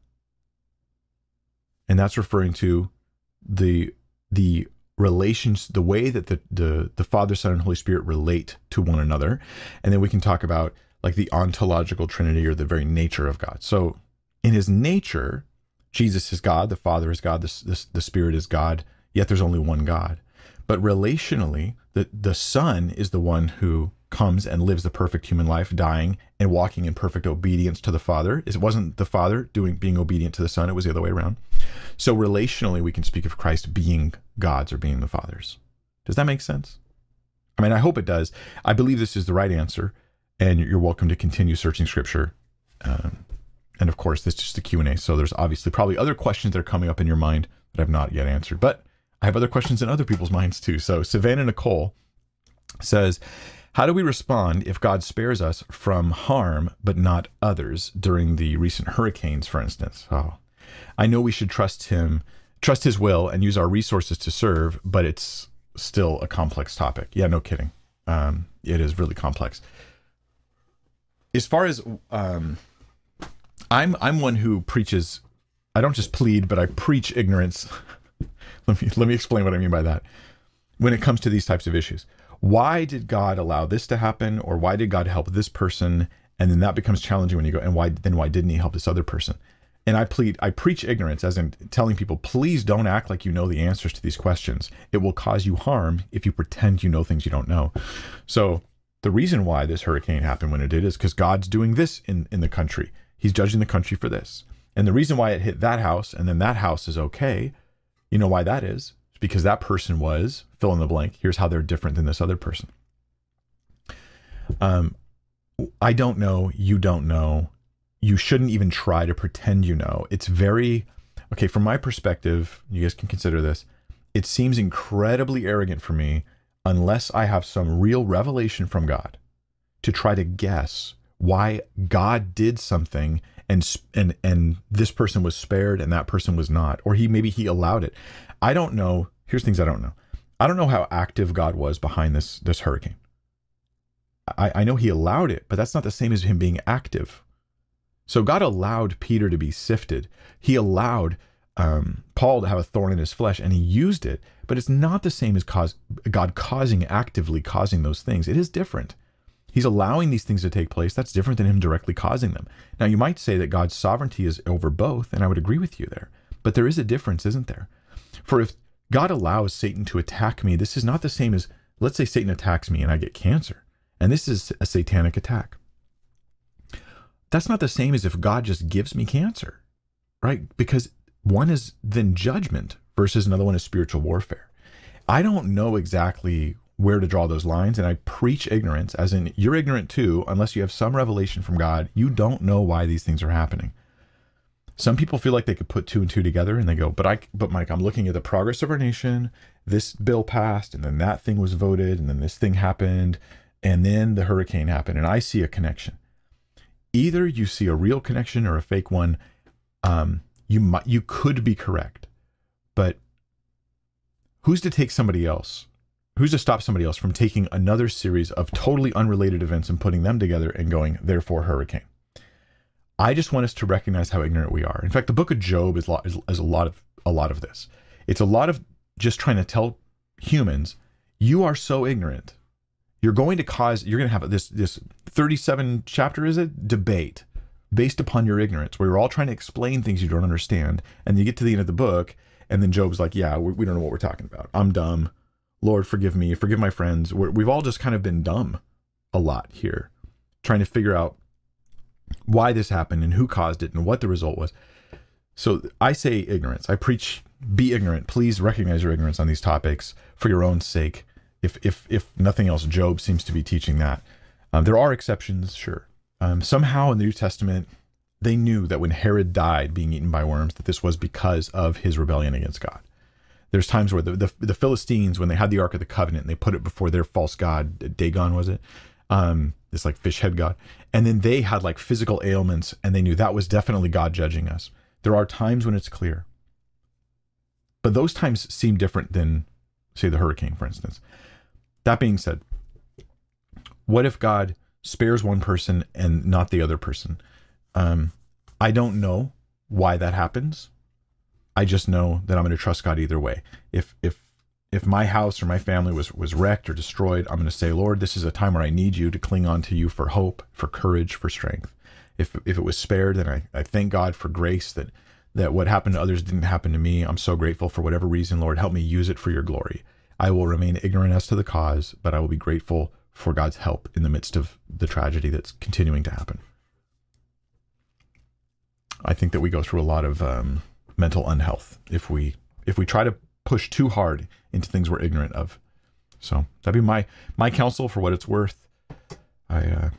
and that's referring to the the relations, the way that the, the, the Father, Son, and Holy Spirit relate to one another. And then we can talk about like the ontological Trinity, or the very nature of God. So in his nature, Jesus is God, the Father is God, the, the, the Spirit is God, yet there's only one God. But relationally, the, the Son is the one who comes and lives the perfect human life, dying and walking in perfect obedience to the Father. It wasn't the Father doing being obedient to the Son, it was the other way around. So relationally, we can speak of Christ being God's or being the Father's. Does that make sense? I mean, I hope it does. I believe this is the right answer. And you're welcome to continue searching Scripture. Um, and of course, this is just a Q and A. So there's obviously probably other questions that are coming up in your mind that I've not yet answered. But I have other questions in other people's minds too. So Savannah Nicole says, how do we respond if God spares us from harm, but not others during the recent hurricanes, for instance? Oh, I know we should trust him, trust his will, and use our resources to serve, but it's still a complex topic. Yeah, no kidding. Um, it is really complex. As far as um, I'm, I'm one who preaches. I don't just plead, but I preach ignorance. let me let me explain what I mean by that. When it comes to these types of issues, why did God allow this to happen, or why did God help this person? And then that becomes challenging when you go, and why then why didn't He help this other person? And I plead, I preach ignorance, as in telling people, please don't act like you know the answers to these questions. It will cause you harm if you pretend you know things you don't know. So the reason why this hurricane happened when it did is because God's doing this in, in the country. He's judging the country for this. And the reason why it hit that house and then that house is okay, you know why that is? It's because that person was, fill in the blank, here's how they're different than this other person. Um, I don't know, you don't know. You shouldn't even try to pretend you know. It's very, okay, from my perspective, you guys can consider this, it seems incredibly arrogant for me, unless I have some real revelation from God, to try to guess why God did something and and and this person was spared and that person was not, or he maybe he allowed it. I don't know. Here's things I don't know. I don't know how active God was behind this this hurricane. I, I know He allowed it, but that's not the same as Him being active. So God allowed Peter to be sifted. He allowed um, Paul to have a thorn in his flesh, and he used it. But it's not the same as cause, God causing, actively causing those things. It is different. He's allowing these things to take place. That's different than him directly causing them. Now, you might say that God's sovereignty is over both, and I would agree with you there. But there is a difference, isn't there? For if God allows Satan to attack me, this is not the same as, let's say Satan attacks me and I get cancer, and this is a satanic attack. That's not the same as if God just gives me cancer, right? Because one is then judgment versus another one is spiritual warfare. I don't know exactly where to draw those lines, and I preach ignorance, as in you're ignorant too, unless you have some revelation from God. You don't know why these things are happening. Some people feel like they could put two and two together, and they go, but I, but Mike, I'm looking at the progress of our nation. This bill passed, and then that thing was voted, and then this thing happened, and then the hurricane happened, and I see a connection. Either you see a real connection or a fake one. Um, you might, you could be correct, but who's to take somebody else? Who's to stop somebody else from taking another series of totally unrelated events and putting them together and going, therefore, hurricane? I just want us to recognize how ignorant we are. In fact, the book of Job is, lot, is, is a lot of a lot of this. It's a lot of just trying to tell humans, you are so ignorant. You're going to cause, you're going to have this, this thirty-seven chapter, is it? Debate based upon your ignorance, where you're all trying to explain things you don't understand. And you get to the end of the book, and then Job's like, yeah, we, we don't know what we're talking about. I'm dumb. Lord, forgive me. Forgive my friends. We're, we've all just kind of been dumb a lot here, trying to figure out why this happened and who caused it and what the result was. So I say ignorance. I preach, be ignorant. Please recognize your ignorance on these topics for your own sake. If if if nothing else, Job seems to be teaching that. Um, there are exceptions, sure. Um, somehow in the New Testament, they knew that when Herod died being eaten by worms, that this was because of his rebellion against God. There's times where the, the, the Philistines, when they had the Ark of the Covenant, they put it before their false god, Dagon, was it? Um, this like fish head god. And then they had like physical ailments, and they knew that was definitely God judging us. There are times when it's clear. But those times seem different than, say, the hurricane, for instance. That being said, what if God spares one person and not the other person? Um, I don't know why that happens. I just know that I'm going to trust God either way. If if if my house or my family was was wrecked or destroyed, I'm going to say, Lord, this is a time where I need you to cling on to you for hope, for courage, for strength. If if it was spared, then I, I thank God for grace that that what happened to others didn't happen to me. I'm so grateful for whatever reason. Lord, help me use it for your glory. I will remain ignorant as to the cause, but I will be grateful for God's help in the midst of the tragedy that's continuing to happen. I think that we go through a lot of um, mental unhealth if we if we try to push too hard into things we're ignorant of. So that'd be my my counsel for what it's worth. I uh,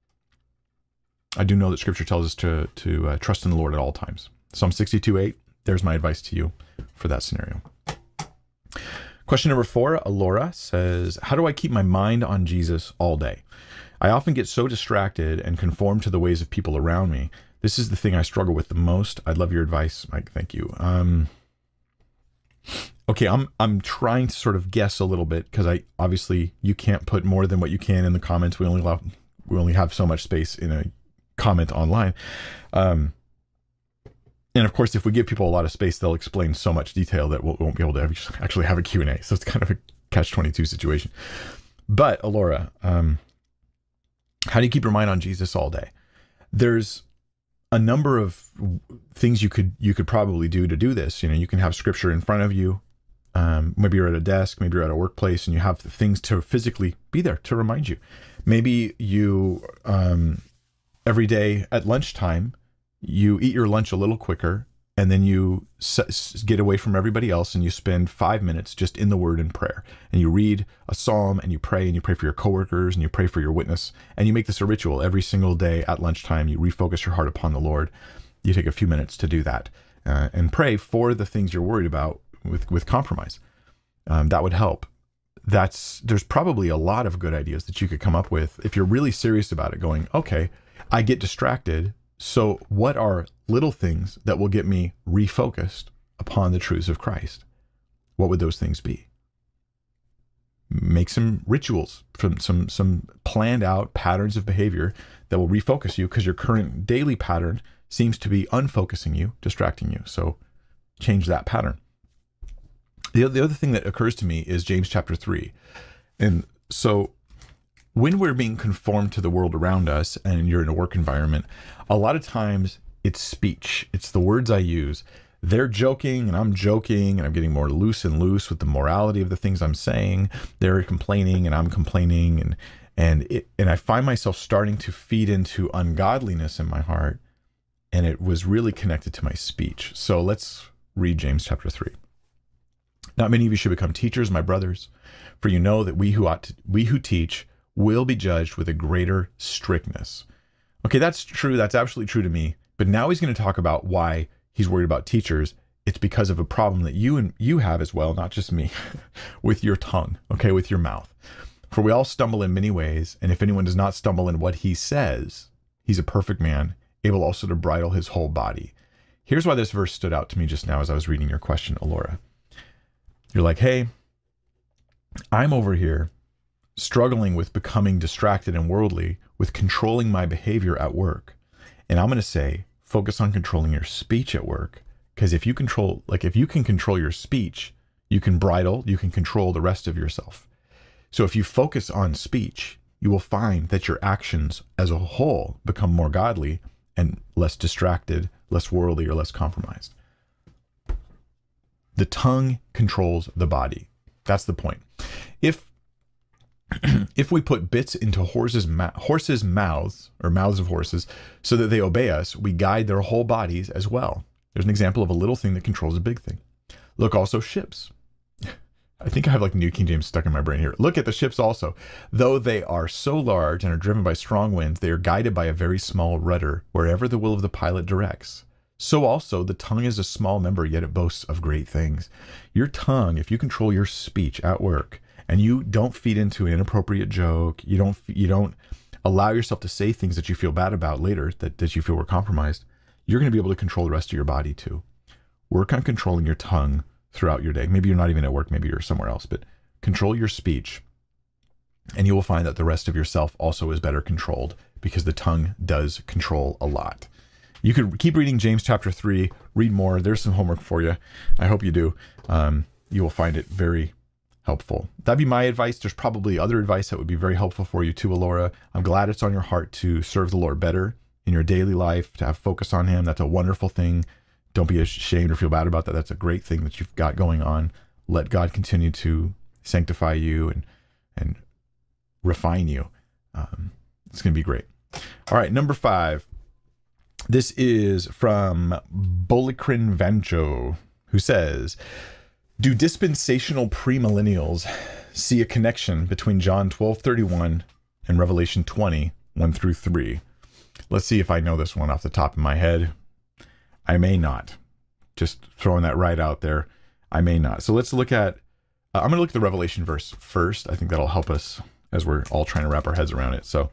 I do know that Scripture tells us to to uh, trust in the Lord at all times. Psalm sixty-two eight. There's my advice to you for that scenario. Question number four, Alora says, how do I keep my mind on Jesus all day? I often get so distracted and conform to the ways of people around me. This is the thing I struggle with the most. I'd love your advice, Mike. Thank you. Um, okay, I'm I'm trying to sort of guess a little bit, because I obviously you can't put more than what you can in the comments. We only allow, we only have so much space in a comment online. Um, And of course, if we give people a lot of space, they'll explain so much detail that we won't be able to actually have a Q and A. So it's kind of a catch twenty-two situation. But Alora, um, how do you keep your mind on Jesus all day? There's a number of things you could you could probably do to do this. You know, you can have Scripture in front of you. Um, maybe you're at a desk, maybe you're at a workplace, and you have things to physically be there to remind you. Maybe you um, every day at lunchtime, you eat your lunch a little quicker, and then you s- get away from everybody else, and you spend five minutes just in the Word and prayer. And you read a psalm, and you pray, and you pray for your coworkers, and you pray for your witness. And you make this a ritual every single day at lunchtime. You refocus your heart upon the Lord. You take a few minutes to do that uh, and pray for the things you're worried about with, with compromise. Um, that would help. That's there's probably a lot of good ideas that you could come up with if you're really serious about it, going, okay, I get distracted. So what are little things that will get me refocused upon the truths of Christ? What would those things be? make some rituals, from some some planned out patterns of behavior that will refocus you, because your current daily pattern seems to be unfocusing you, distracting you. So change that pattern. The, the other thing that occurs to me is James chapter three. And so when we're being conformed to the world around us and you're in a work environment, a lot of times it's speech. It's the words I use. They're joking and I'm joking and I'm getting more loose and loose with the morality of the things I'm saying. They're complaining and I'm complaining, and and it, and I find myself starting to feed into ungodliness in my heart, and it was really connected to my speech. So let's read James chapter three. Not many of you should become teachers, my brothers, for you know that we who ought to, we who teach will be judged with a greater strictness. Okay, that's true. That's absolutely true to me. But now he's going to talk about why he's worried about teachers. It's because of a problem that you and you have as well, not just me, with your tongue, okay, with your mouth. For we all stumble in many ways, and if anyone does not stumble in what he says, he's a perfect man, able also to bridle his whole body. Here's why this verse stood out to me just now as I was reading your question, Alora. You're like, hey, I'm over here struggling with becoming distracted and worldly, with controlling my behavior at work. And I'm going to say, focus on controlling your speech at work. Because if you control, like if you can control your speech, you can bridle, you can control the rest of yourself. So if you focus on speech, you will find that your actions as a whole become more godly and less distracted, less worldly, or less compromised. The tongue controls the body. That's the point. If if we put bits into horses' ma- horses' mouths, or mouths of horses, so that they obey us, we guide their whole bodies as well. There's an example of a little thing that controls a big thing. Look also ships. I think I have like New King James stuck in my brain here. Look at the ships also. Though they are so large and are driven by strong winds, they are guided by a very small rudder, wherever the will of the pilot directs. So also the tongue is a small member, yet it boasts of great things. Your tongue, if you control your speech at work, and you don't feed into an inappropriate joke, you don't you don't allow yourself to say things that you feel bad about later, that, that you feel were compromised, you're going to be able to control the rest of your body too. Work on controlling your tongue throughout your day. Maybe you're not even at work, maybe you're somewhere else, but control your speech, and you will find that the rest of yourself also is better controlled, because the tongue does control a lot. You could keep reading James chapter three, read more. There's some homework for you. I hope you do. Um, you will find it very helpful. That'd be my advice. There's probably other advice that would be very helpful for you too, Alora. I'm glad it's on your heart to serve the Lord better in your daily life, to have focus on him. That's a wonderful thing. Don't be ashamed or feel bad about that. That's a great thing that you've got going on. Let God continue to sanctify you and, and refine you. Um, it's going to be great. All right, number five. This is from Bolikrin Vancho, who says, do dispensational premillennials see a connection between John twelve thirty-one and Revelation twenty, one through three? Let's see if I know this one off the top of my head. I may not. Just throwing that right out there. I may not. So let's look at, uh, I'm going to look at the Revelation verse first. I think that'll help us as we're all trying to wrap our heads around it. So,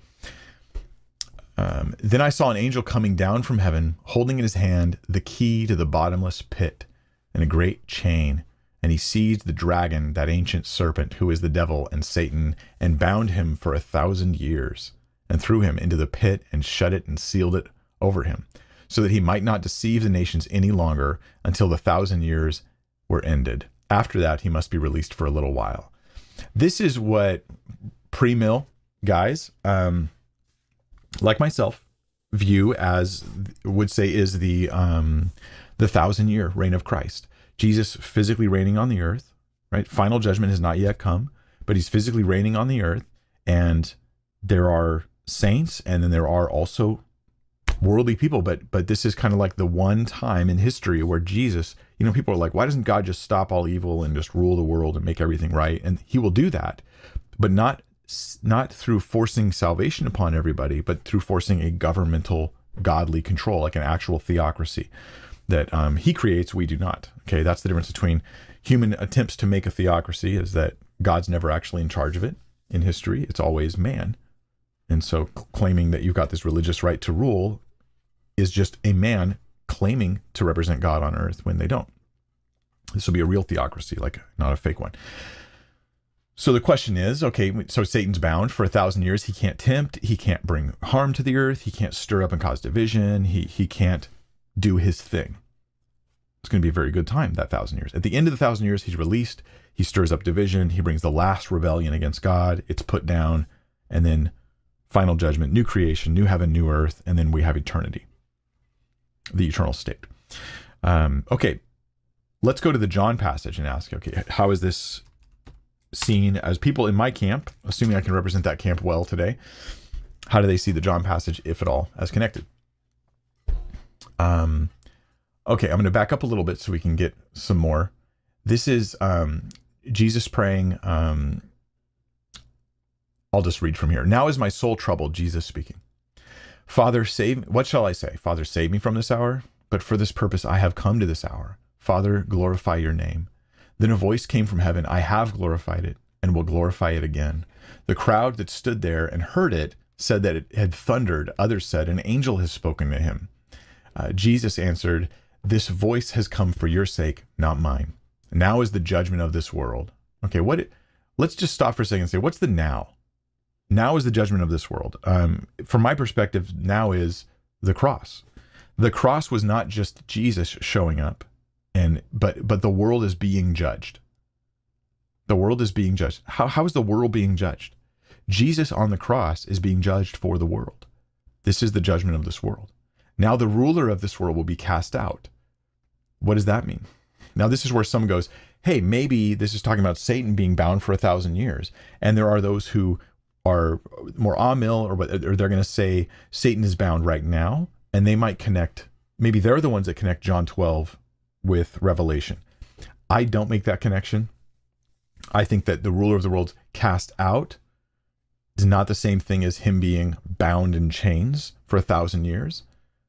Um, then I saw an angel coming down from heaven, holding in his hand the key to the bottomless pit and a great chain. And he seized the dragon, that ancient serpent, who is the devil and Satan, and bound him for a thousand years, and threw him into the pit and shut it and sealed it over him, so that he might not deceive the nations any longer until the thousand years were ended. After that, he must be released for a little while. This is what pre-mill guys, um, like myself, view as, would say, is the um, the thousand year reign of Christ. Jesus physically reigning on the earth, right? Final judgment has not yet come, but he's physically reigning on the earth, and there are saints, and then there are also worldly people. But but this is kind of like the one time in history where Jesus, you know, people are like, why doesn't God just stop all evil and just rule the world and make everything right? And he will do that, but not not through forcing salvation upon everybody, but through forcing a governmental godly control, like an actual theocracy that um, he creates, we do not. Okay, that's the difference between human attempts to make a theocracy, is that God's never actually in charge of it in history. It's always man. And so claiming that you've got this religious right to rule is just a man claiming to represent God on earth when they don't. This will be a real theocracy, like not a fake one. So the question is, okay, so Satan's bound for a thousand years. He can't tempt. He can't bring harm to the earth. He can't stir up and cause division. He he can't do his thing. It's going to be a very good time, that thousand years. At the end of the thousand years, he's released. He stirs up division. He brings the last rebellion against God. It's put down. And then final judgment, new creation, new heaven, new earth. And then we have eternity, the eternal state. Um, okay, let's go to the John passage and ask, okay, how is this seen as people in my camp, assuming I can represent that camp well today? How do they see the John passage, if at all, as connected? Um, okay, I'm going to back up a little bit so we can get some more. This is um, Jesus praying. Um, I'll just read from here. Now is my soul troubled, Jesus speaking. Father, save, what shall I say? Father, save me from this hour. But for this purpose I have come to this hour. Father, glorify your name. Then a voice came from heaven. I have glorified it and will glorify it again. The crowd that stood there and heard it said that it had thundered. Others said, an angel has spoken to him. Uh, Jesus answered, this voice has come for your sake, not mine. Now is the judgment of this world. Okay, what? It, let's just stop for a second and say, what's the now? Now is the judgment of this world. Um, from my perspective, now is the cross. The cross was not just Jesus showing up, and but but the world is being judged. The world is being judged. How how is the world being judged? Jesus on the cross is being judged for the world. This is the judgment of this world. Now the ruler of this world will be cast out. What does that mean? Now this is where some goes, hey, maybe this is talking about Satan being bound for a thousand years. And there are those who are more amil, or, or they're going to say Satan is bound right now. And they might connect, maybe they're the ones that connect John twelve with Revelation. I don't make that connection. I think that the ruler of the world cast out is not the same thing as him being bound in chains for a thousand years.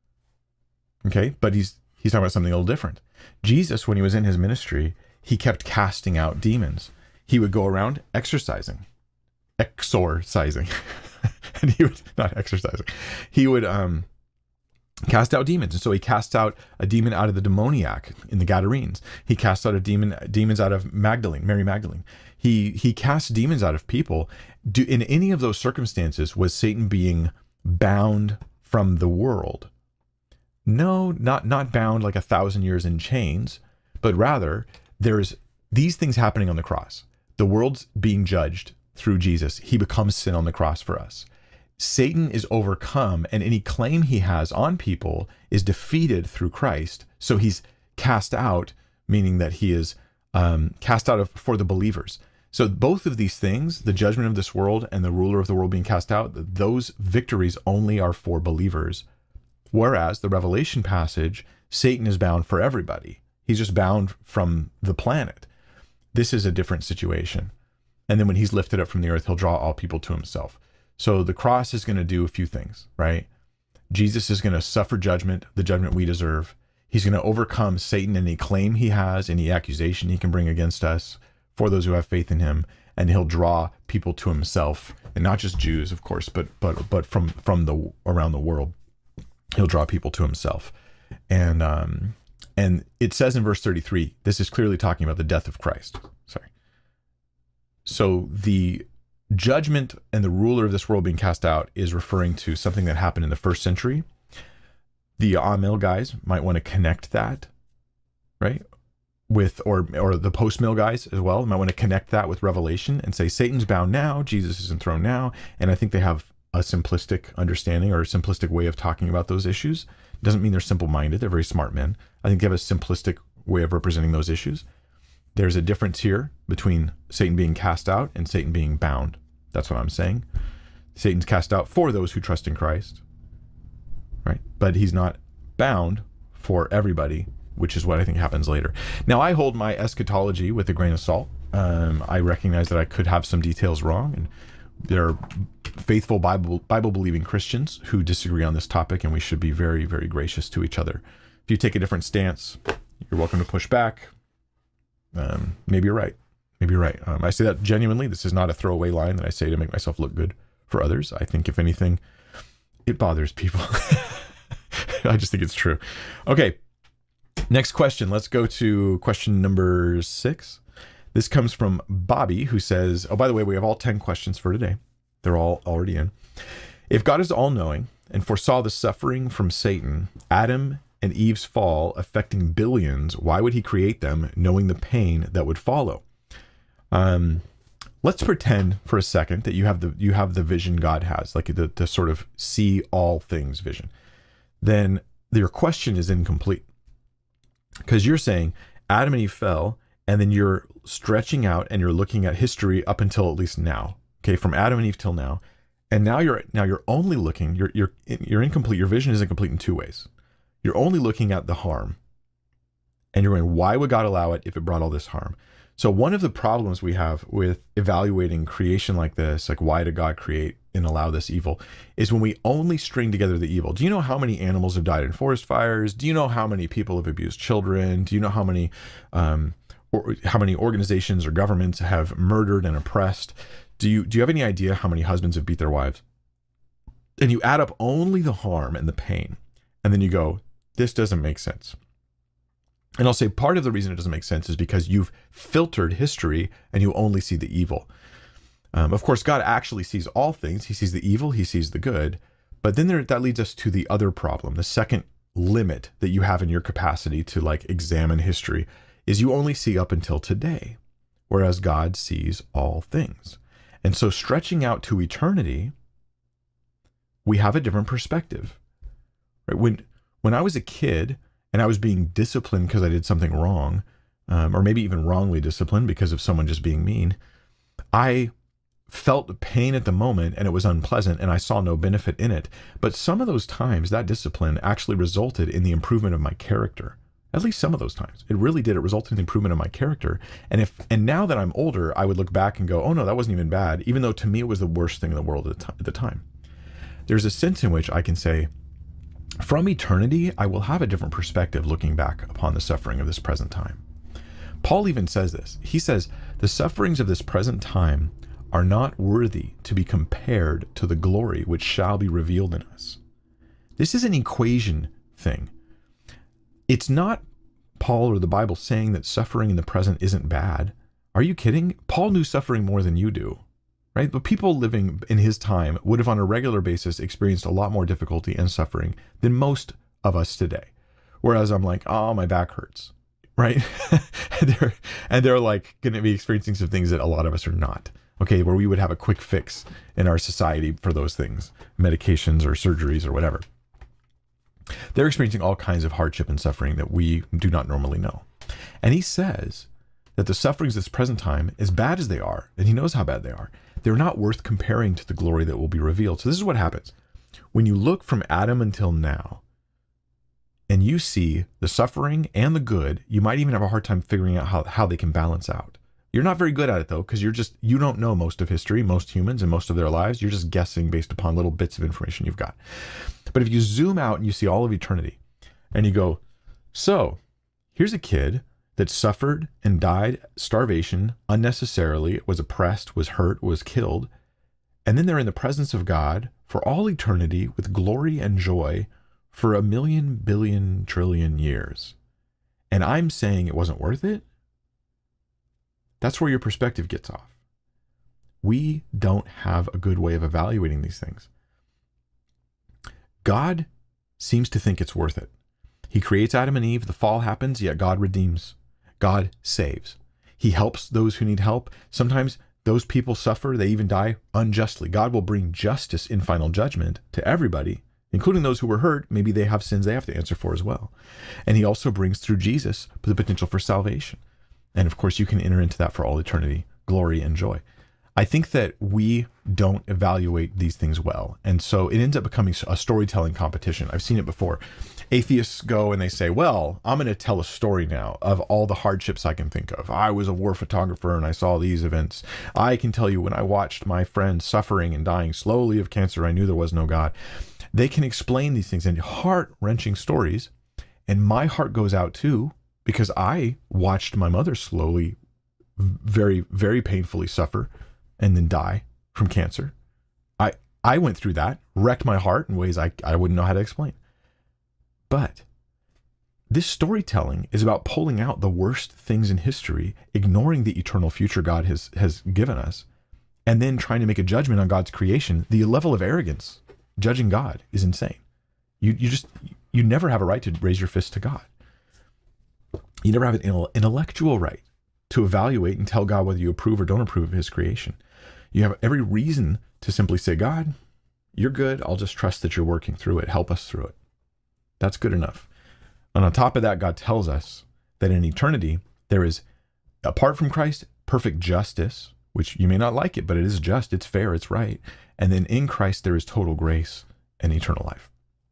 Okay, but he's he's talking about something a little different. Jesus, when he was in his ministry, he kept casting out demons. He would go around exorcising, exorcising, and he would not exercising. He would um. cast out demons. And so he cast out a demon out of the demoniac in the Gadarenes. He cast out a demon, demons out of Magdalene, Mary Magdalene. He he cast demons out of people. Do, in any of those circumstances, was Satan being bound from the world? No, not not bound like a thousand years in chains, but rather there's these things happening on the cross. The world's being judged through Jesus. He becomes sin on the cross for us. Satan is overcome, and any claim he has on people is defeated through Christ. So he's cast out, meaning that he is um, cast out of for the believers. So both of these things, the judgment of this world and the ruler of the world being cast out, those victories only are for believers. Whereas the Revelation passage, Satan is bound for everybody. He's just bound from the planet. This is a different situation. And then when he's lifted up from the earth, he'll draw all people to himself. So the cross is going to do a few things, right? Jesus is going to suffer judgment, the judgment we deserve. He's going to overcome Satan, any claim he has, any accusation he can bring against us for those who have faith in him. And he'll draw people to himself, and not just Jews, of course, but but but from from the around the world. He'll draw people to himself. And um, and it says in verse thirty-three, this is clearly talking about the death of Christ. Sorry. So the judgment and the ruler of this world being cast out is referring to something that happened in the first century. The Amil guys might want to connect that, right? With, or or the post-mill guys as well, might want to connect that with Revelation and say, Satan's bound now, Jesus is enthroned now. And I think they have a simplistic understanding or a simplistic way of talking about those issues. Doesn't mean they're simple-minded. They're very smart men. I think they have a simplistic way of representing those issues. There's a difference here between Satan being cast out and Satan being bound. That's what I'm saying. Satan's cast out for those who trust in Christ, right? But he's not bound for everybody, which is what I think happens later. Now, I hold my eschatology with a grain of salt. Um, I recognize that I could have some details wrong, and there are faithful Bible Bible believing Christians who disagree on this topic, and we should be very, very gracious to each other. If you take a different stance, you're welcome to push back. Um, maybe you're right. Maybe you're right. Um, I say that genuinely. This is not a throwaway line that I say to make myself look good for others. I think, if anything, it bothers people. I just think it's true. Okay. Next question. Let's go to question number six. This comes from Bobby, who says, oh, by the way, we have all ten questions for today. They're all already in. If God is all-knowing and foresaw the suffering from Satan, Adam and Eve's fall affecting billions, why would he create them knowing the pain that would follow? Um, let's pretend for a second that you have the you have the vision God has, like the, the sort of see all things vision. Then your question is incomplete, because you're saying Adam and Eve fell, and then you're stretching out and you're looking at history up until at least now. Okay, from Adam and Eve till now, and now you're now you're only looking. You're you're you're incomplete. Your vision is incomplete in two ways. You're only looking at the harm, and you're going, why would God allow it if it brought all this harm? So one of the problems we have with evaluating creation like this, like why did God create and allow this evil, is when we only string together the evil. Do you know how many animals have died in forest fires? Do you know how many people have abused children? Do you know how many um, or how many organizations or governments have murdered and oppressed? Do you do you have any idea how many husbands have beat their wives? And you add up only the harm and the pain, and then you go, this doesn't make sense. And I'll say part of the reason it doesn't make sense is because you've filtered history and you only see the evil. Um, of course, God actually sees all things. He sees the evil, he sees the good. But then there, that leads us to the other problem. The second limit that you have in your capacity to like examine history is you only see up until today, whereas God sees all things. And so stretching out to eternity, we have a different perspective. Right? When, when I was a kid, and I was being disciplined because I did something wrong, um, or maybe even wrongly disciplined because of someone just being mean, I felt pain at the moment and it was unpleasant and I saw no benefit in it. But some of those times, that discipline actually resulted in the improvement of my character. At least some of those times. It really did. It resulted in the improvement of my character. And if and now that I'm older, I would look back and go, oh no, that wasn't even bad, even though to me it was the worst thing in the world at the, t- at the time. There's a sense in which I can say, from eternity, I will have a different perspective looking back upon the suffering of this present time. Paul even says this. He says, the sufferings of this present time are not worthy to be compared to the glory which shall be revealed in us. This is an equation thing. It's not Paul or the Bible saying that suffering in the present isn't bad. Are you kidding? Paul knew suffering more than you do. Right? But people living in his time would have on a regular basis experienced a lot more difficulty and suffering than most of us today. Whereas I'm like, oh, my back hurts, right? and, they're, and they're like going to be experiencing some things that a lot of us are not. Okay, where we would have a quick fix in our society for those things, medications or surgeries or whatever. They're experiencing all kinds of hardship and suffering that we do not normally know. And he says that the sufferings of this present time, as bad as they are, and he knows how bad they are, they're not worth comparing to the glory that will be revealed. So this is what happens. When you look from Adam until now, and you see the suffering and the good, you might even have a hard time figuring out how, how they can balance out. You're not very good at it though, because you're just, you don't know most of history, most humans and most of their lives. You're just guessing based upon little bits of information you've got. But if you zoom out and you see all of eternity and you go, so here's a kid that suffered and died starvation unnecessarily, was oppressed, was hurt, was killed. And then they're in the presence of God for all eternity with glory and joy for a million, billion, trillion years. And I'm saying it wasn't worth it. That's where your perspective gets off. We don't have a good way of evaluating these things. God seems to think it's worth it. He creates Adam and Eve, the fall happens, yet God redeems. God saves. He helps those who need help. Sometimes those people suffer, they even die unjustly. God will bring justice in final judgment to everybody, including those who were hurt. Maybe they have sins they have to answer for as well. And he also brings through Jesus the potential for salvation. And of course, you can enter into that for all eternity, glory and joy. I think that we don't evaluate these things well. And so it ends up becoming a storytelling competition. I've seen it before. Atheists go and they say, well, I'm going to tell a story now of all the hardships I can think of. I was a war photographer and I saw these events. I can tell you when I watched my friend suffering and dying slowly of cancer, I knew there was no God. They can explain these things in heart-wrenching stories. And my heart goes out too, because I watched my mother slowly, very, very painfully suffer and then die from cancer. I, I went through that, wrecked my heart in ways I, I wouldn't know how to explain. But this storytelling is about pulling out the worst things in history, ignoring the eternal future God has has given us, and then trying to make a judgment on God's creation. The level of arrogance judging God is insane. You you just you never have a right to raise your fist to God. You never have an intellectual right to evaluate and tell God whether you approve or don't approve of his creation. You have every reason to simply say, God, you're good. I'll just trust that you're working through it. Help us through it. That's good enough. And on top of that, God tells us that in eternity, there is, apart from Christ, perfect justice, which you may not like it, but it is just, it's fair, it's right. And then in Christ, there is total grace and eternal life.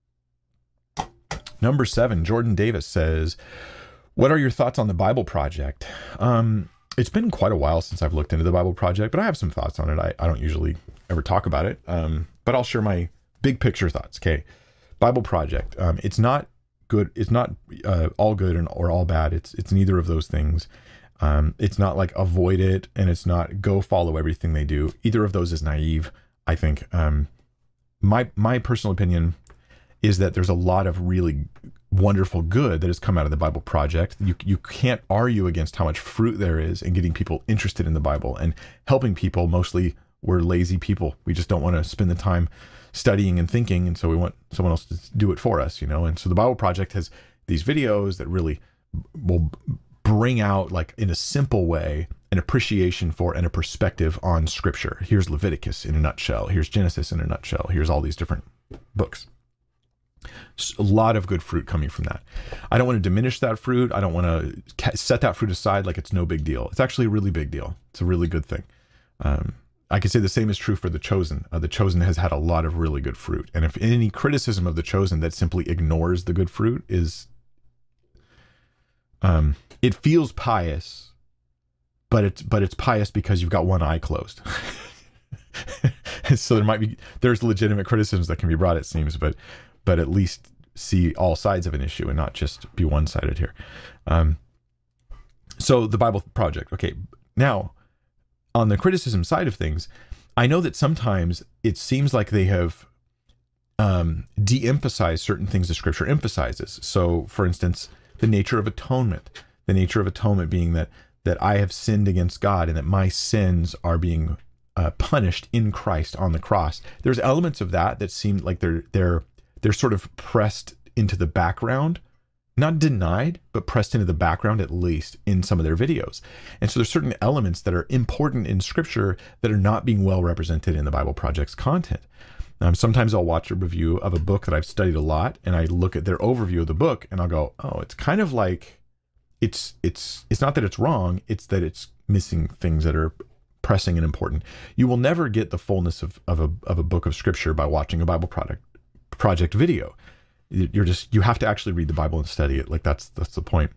Number seven, Jordan Davis says, what are your thoughts on the Bible Project? Um, it's been quite a while since I've looked into the Bible Project, but I have some thoughts on it. I, I don't usually ever talk about it, um, but I'll share my big picture thoughts. Okay, Bible Project. Um, it's not good. It's not uh, all good and or all bad. It's it's neither of those things. Um, it's not like avoid it, and it's not go follow everything they do. Either of those is naive, I think. Um, my my personal opinion is that there's a lot of really wonderful good that has come out of the Bible Project. You you can't argue against how much fruit there is in getting people interested in the Bible and helping people. Mostly we're lazy people. We just don't want to spend the time studying and thinking, and so we want someone else to do it for us, you know. And so the Bible Project has these videos that really will bring out, like in a simple way, an appreciation for and a perspective on Scripture. Here's Leviticus in a nutshell. Here's Genesis in a nutshell. Here's all these different books. A lot of good fruit coming from that. I don't want to diminish that fruit. I don't want to set that fruit aside like it's no big deal. It's actually a really big deal. It's a really good thing. Um, I could say the same is true for The Chosen. Uh, The Chosen has had a lot of really good fruit. And if any criticism of The Chosen that simply ignores the good fruit is, um, it feels pious, but it's, but it's pious because you've got one eye closed. So there might be, there's legitimate criticisms that can be brought, it seems, but but at least see all sides of an issue and not just be one-sided here. Um, so the Bible Project. Okay, now on the criticism side of things, I know that sometimes it seems like they have um, de-emphasized certain things the Scripture emphasizes. So, for instance, the nature of atonement. The nature of atonement being that that I have sinned against God and that my sins are being uh, punished in Christ on the cross. There's elements of that that seem like they're they're they're sort of pressed into the background, not denied, but pressed into the background, at least in some of their videos. And so there's certain elements that are important in Scripture that are not being well represented in the Bible Project's content. Um, sometimes I'll watch a review of a book that I've studied a lot, and I look at their overview of the book and I'll go, oh, it's kind of like, it's, it's, it's not that it's wrong, it's that it's missing things that are pressing and important. You will never get the fullness of, of a, of a book of Scripture by watching a Bible product. Project video. You're just, you have to actually read the Bible and study it. Like that's, that's the point.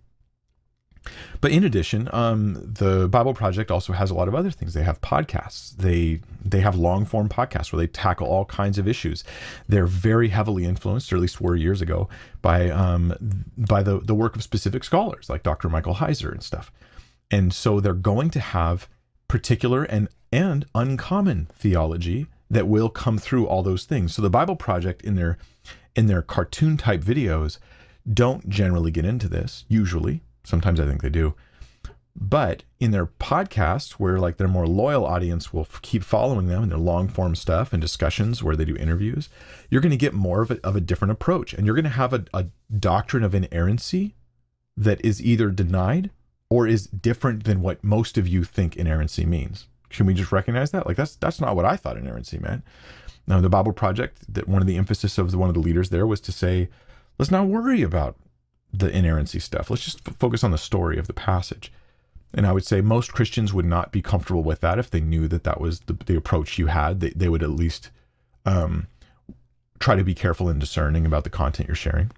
But in addition, um, the Bible Project also has a lot of other things. They have podcasts. They, they have long form podcasts where they tackle all kinds of issues. They're very heavily influenced, or at least were years ago, by, um, by the, the work of specific scholars like Doctor Michael Heiser and stuff. And so they're going to have particular and, and uncommon theology that will come through all those things. So the Bible Project in their in their cartoon type videos don't generally get into this, usually. Sometimes I think they do. But in their podcasts, where like their more loyal audience will f- keep following them in their long form stuff and discussions where they do interviews, you're going to get more of a, of a different approach. And you're going to have a, a doctrine of inerrancy that is either denied or is different than what most of you think inerrancy means. Can we just recognize that? Like that's that's not what I thought inerrancy meant. Now the Bible Project, that one of the emphasis of the, one of the leaders there was to say, let's not worry about the inerrancy stuff. Let's just f- focus on the story of the passage. And I would say most Christians would not be comfortable with that if they knew that that was the, the approach you had. They they would at least um, try to be careful and discerning about the content you're sharing.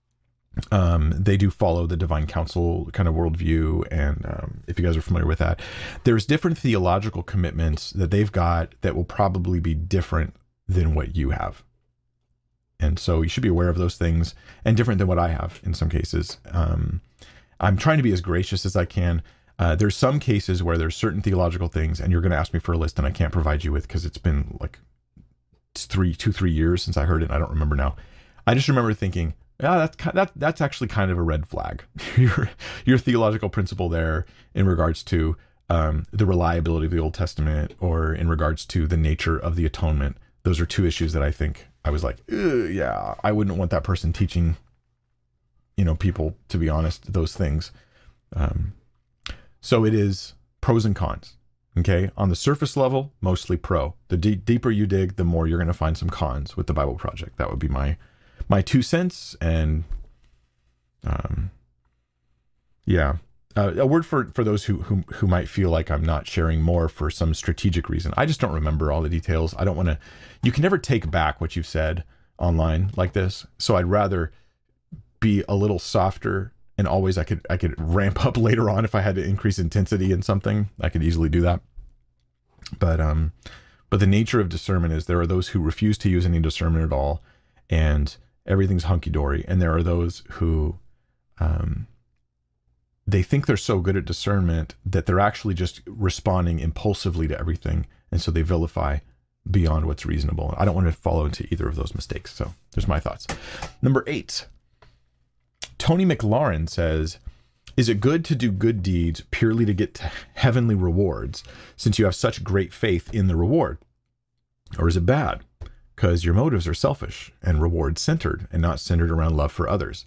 Um, they do follow the divine counsel kind of worldview. And um, if you guys are familiar with that, there's different theological commitments that they've got that will probably be different than what you have. And so you should be aware of those things, and different than what I have in some cases. Um, I'm trying to be as gracious as I can. Uh, there's some cases where there's certain theological things, and you're going to ask me for a list, and I can't provide you with because it's been like three, two, three years since I heard it. And I don't remember now. I just remember thinking, yeah, that's that that's actually kind of a red flag. your your theological principle there in regards to um, the reliability of the Old Testament, or in regards to the nature of the atonement. Those are two issues that I think I was like, yeah, I wouldn't want that person teaching, you know, people, to be honest, those things. Um, so it is pros and cons. Okay, on the surface level, mostly pro. The de- deeper you dig, the more you're going to find some cons with the Bible Project. That would be my my two cents. And um, yeah, uh, a word for for those who, who who might feel like I'm not sharing more for some strategic reason. I just don't remember all the details. I don't want to. You can never take back what you've said online like this. So I'd rather be a little softer. And always I could I could ramp up later on if I had to increase intensity in something. I could easily do that. But um, but the nature of discernment is there are those who refuse to use any discernment at all, and everything's hunky-dory. And there are those who um, they think they're so good at discernment that they're actually just responding impulsively to everything. And so they vilify beyond what's reasonable. I don't want to follow into either of those mistakes. So there's my thoughts. Number eight. Tony McLaurin says, is it good to do good deeds purely to get to heavenly rewards, since you have such great faith in the reward? Or is it bad because your motives are selfish and reward centered and not centered around love for others?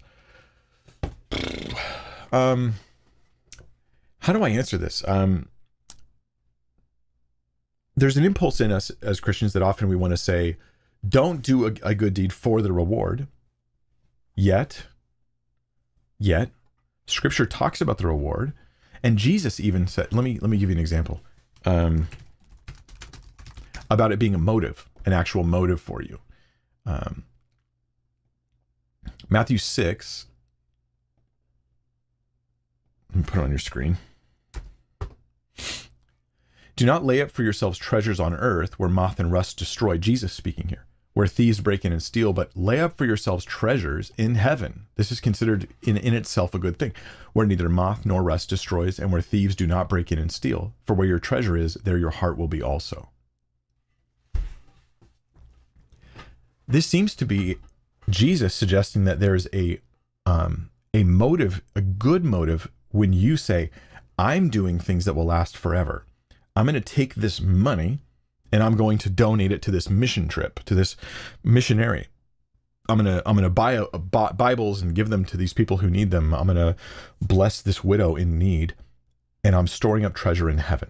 Um, how do I answer this? Um, there's an impulse in us as Christians that often we want to say, don't do a, a good deed for the reward. Yet, Yet, Scripture talks about the reward, and Jesus even said, let me let me give you an example, um, about it being a motive, an actual motive for you. Um, Matthew six, let me put it on your screen. Do not lay up for yourselves treasures on earth where moth and rust destroy, Jesus speaking here, where thieves break in and steal, but lay up for yourselves treasures in heaven. This is considered in, in itself a good thing, where neither moth nor rust destroys, and where thieves do not break in and steal. For where your treasure is, there your heart will be also. This seems to be Jesus suggesting that there's a um, a motive, a good motive, when you say, I'm doing things that will last forever. I'm going to take this money and I'm going to donate it to this mission trip, to this missionary. I'm going to I'm going to buy a, a Bibles and give them to these people who need them. I'm going to bless this widow in need, and I'm storing up treasure in heaven.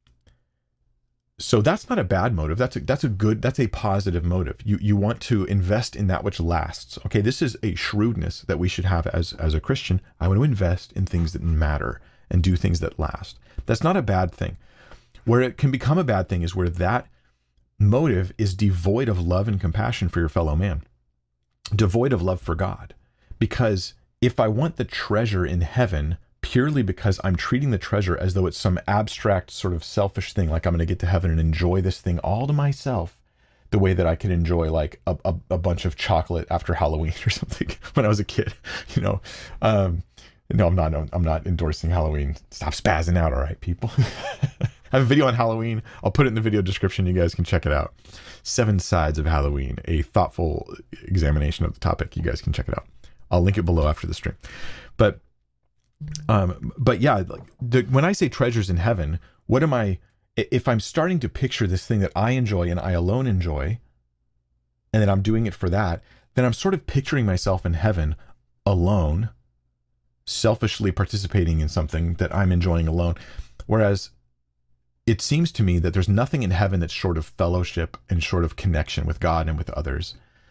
So that's not a bad motive. That's a, that's a good, that's a positive motive. You you want to invest in that which lasts. Okay, this is a shrewdness that we should have as, as a Christian. I want to invest in things that matter and do things that last. That's not a bad thing. Where it can become a bad thing is where that motive is devoid of love and compassion for your fellow man, devoid of love for God. Because if I want the treasure in heaven purely because I'm treating the treasure as though it's some abstract sort of selfish thing, like I'm going to get to heaven and enjoy this thing all to myself, the way that I could enjoy like a, a, a bunch of chocolate after Halloween or something when I was a kid, you know, um, no, I'm not, I'm not endorsing Halloween. Stop spazzing out. All right, people. I have a video on Halloween. I'll put it in the video description. You guys can check it out. Seven Sides of Halloween, a thoughtful examination of the topic. You guys can check it out. I'll link it below after the stream. But, um, but yeah, like the, when I say treasures in heaven, what am I, if I'm starting to picture this thing that I enjoy and I alone enjoy, and that I'm doing it for that, then I'm sort of picturing myself in heaven alone, selfishly participating in something that I'm enjoying alone. Whereas it seems to me that there's nothing in heaven that's short of fellowship and short of connection with God and with others.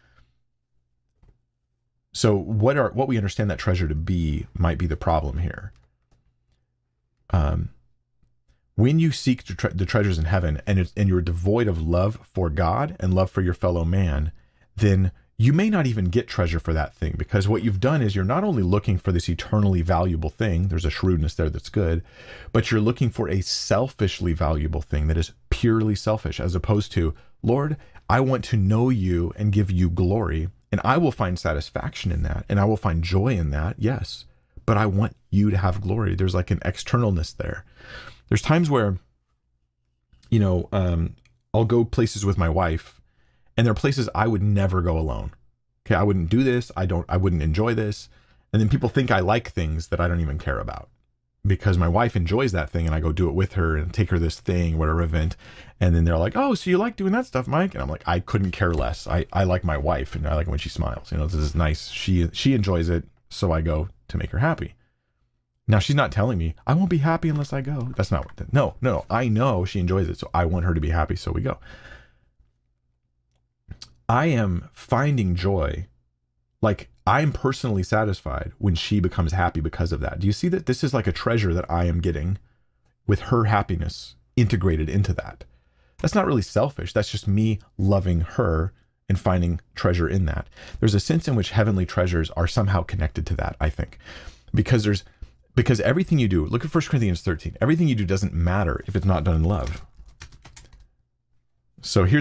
So what are what we understand that treasure to be might be the problem here. Um, when you seek the, tre- the treasures in heaven and it's, and you're devoid of love for God and love for your fellow man, then you may not even get treasure for that thing, because what you've done is you're not only looking for this eternally valuable thing, there's a shrewdness there that's good, but you're looking for a selfishly valuable thing that is purely selfish, as opposed to, Lord, I want to know you and give you glory, and I will find satisfaction in that, and I will find joy in that, yes, but I want you to have glory. There's like an externalness there. There's times where, you know, um, I'll go places with my wife, and there are places I would never go alone. Okay, I wouldn't do this. I don't, I wouldn't enjoy this. And then people think I like things that I don't even care about because my wife enjoys that thing and I go do it with her and take her this thing, whatever event. And then they're like, oh, so you like doing that stuff, Mike? And I'm like, I couldn't care less. I, I like my wife and I like it when she smiles. You know, this is nice. She, she enjoys it. So I go to make her happy. Now she's not telling me I won't be happy unless I go. That's not what, the, no, no, I know she enjoys it. So I want her to be happy. So we go. I am finding joy. Like I'm personally satisfied when she becomes happy because of that. Do you see that this is like a treasure that I am getting with her happiness integrated into that? That's not really selfish. That's just me loving her and finding treasure in that. There's a sense in which heavenly treasures are somehow connected to that, I think, because there's, because everything you do, look at First Corinthians thirteen, everything you do doesn't matter if it's not done in love. So here's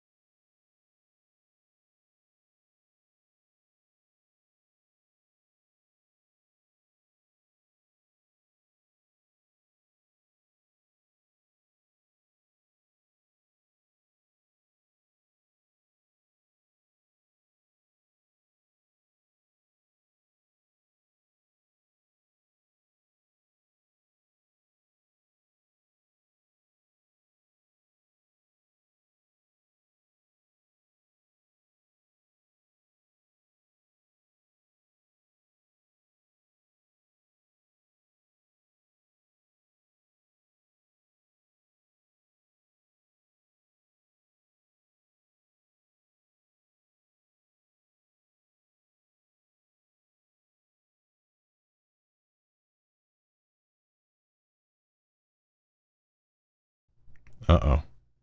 Uh-oh.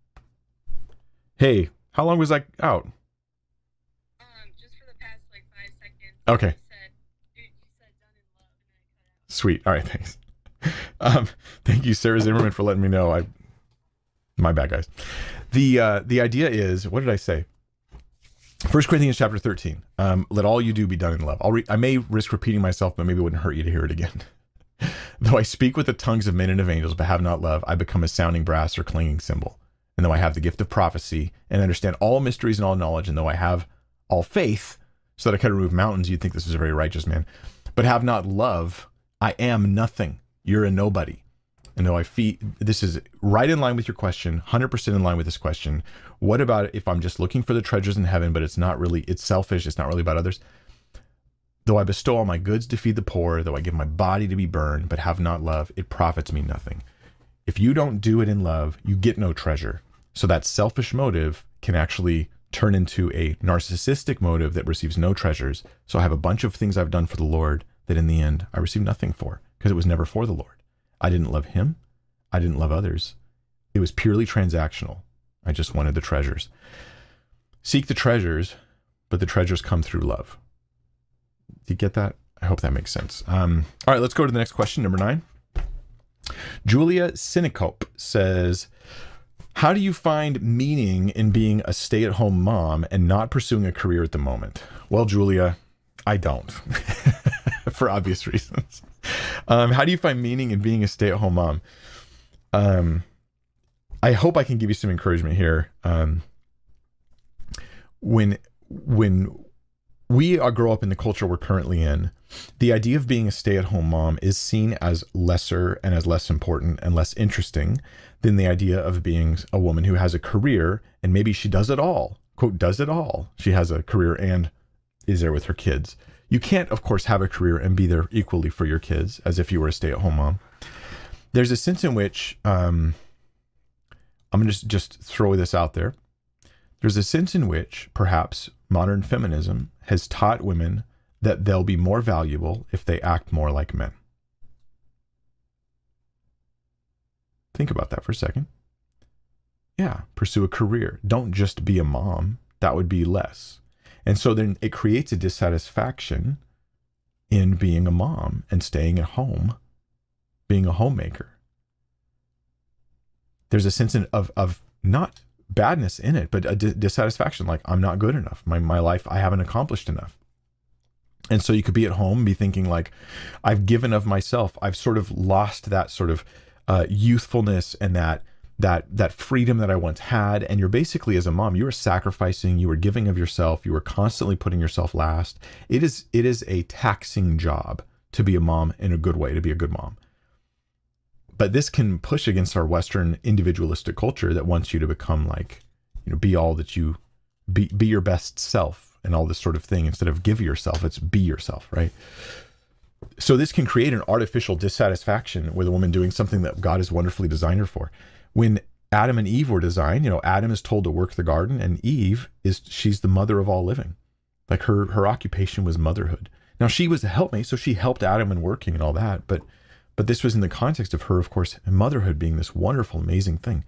Hey, how long was I out? Um, just for the past like five seconds. Okay. You said, you, you said done in love, and then I cut out. Sweet. All right, thanks. Um, thank you, Sarah Zimmerman, for letting me know. I, my bad, guys. The uh, the idea is, what did I say? First Corinthians chapter thirteen. Um, let all you do be done in love. I'll re- I may risk repeating myself, but maybe it wouldn't hurt you to hear it again. Though I speak with the tongues of men and of angels, but have not love, I become a sounding brass or clanging cymbal. And though I have the gift of prophecy and understand all mysteries and all knowledge, and though I have all faith, so that I can remove mountains, you'd think this is a very righteous man, but have not love, I am nothing. You're a nobody. And though I feed, this is right in line with your question, one hundred percent in line with this question. What about if I'm just looking for the treasures in heaven, but it's not really, it's selfish, it's not really about others? Though I bestow all my goods to feed the poor, though I give my body to be burned, but have not love, it profits me nothing. If you don't do it in love, you get no treasure. So that selfish motive can actually turn into a narcissistic motive that receives no treasures. So I have a bunch of things I've done for the Lord that in the end I receive nothing for, because it was never for the Lord. I didn't love him. I didn't love others. It was purely transactional. I just wanted the treasures. Seek the treasures, but the treasures come through love. Do you get that? I hope that makes sense. Um, all right, let's go to the next question, number nine. Julia Sinicope says, how do you find meaning in being a stay-at-home mom and not pursuing a career at the moment? Well, Julia, I don't, for obvious reasons. Um, how do you find meaning in being a stay-at-home mom? Um, I hope I can give you some encouragement here. Um, when, when we are grow up in the culture we're currently in, the idea of being a stay-at-home mom is seen as lesser and as less important and less interesting than the idea of being a woman who has a career and maybe she does it all, quote, does it all. She has a career and is there with her kids. You can't, of course, have a career and be there equally for your kids as if you were a stay-at-home mom. There's a sense in which, um, I'm going to just, just throw this out there. There's a sense in which perhaps modern feminism has taught women that they'll be more valuable if they act more like men. Think about that for a second. Yeah, pursue a career. Don't just be a mom. That would be less. And so then it creates a dissatisfaction in being a mom and staying at home, being a homemaker. There's a sense of, of not badness in it, but a dissatisfaction, like I'm not good enough. My, my life, I haven't accomplished enough. And so you could be at home, be thinking like, I've given of myself. I've sort of lost that sort of uh, youthfulness and that that that freedom that I once had. And you're basically, as a mom, you were sacrificing, you were giving of yourself, you were constantly putting yourself last. It is it is a taxing job to be a mom in a good way, to be a good mom. But this can push against our Western individualistic culture that wants you to become like, you know, be all that you be, be your best self and all this sort of thing. Instead of give yourself, it's be yourself, right? So this can create an artificial dissatisfaction with a woman doing something that God has wonderfully designed her for. When Adam and Eve were designed, you know, Adam is told to work the garden, and Eve is, she's the mother of all living. Like her, her occupation was motherhood. Now she was a helpmate, so she helped Adam in working and all that, but But this was in the context of her, of course, motherhood being this wonderful, amazing thing.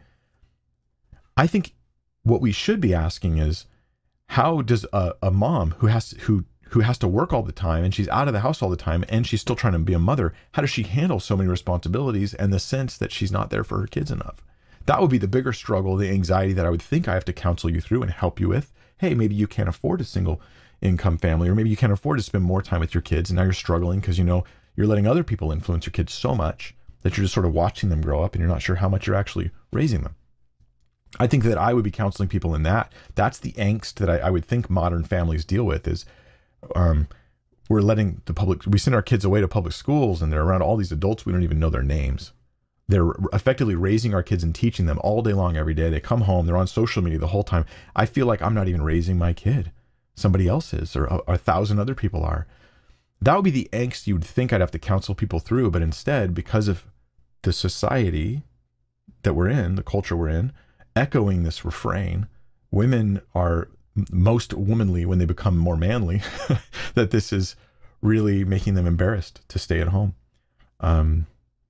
I think what we should be asking is, how does a, a mom who has who who has to work all the time, and she's out of the house all the time, and she's still trying to be a mother, how does she handle so many responsibilities and the sense that she's not there for her kids enough? That would be the bigger struggle, the anxiety that I would think I have to counsel you through and help you with. Hey, maybe you can't afford a single income family, or maybe you can't afford to spend more time with your kids, and now you're struggling because you know you're letting other people influence your kids so much that you're just sort of watching them grow up and you're not sure how much you're actually raising them. I think that I would be counseling people in that. That's the angst that I, I would think modern families deal with is um, we're letting the public, we send our kids away to public schools and they're around all these adults. We don't even know their names. They're effectively raising our kids and teaching them all day long, every day. They come home, they're on social media the whole time. I feel like I'm not even raising my kid. Somebody else is, or a, a thousand other people are. That would be the angst you would think I'd have to counsel people through. But instead, because of the society that we're in, the culture we're in, echoing this refrain, women are most womanly when they become more manly, that this is really making them embarrassed to stay at home. Um,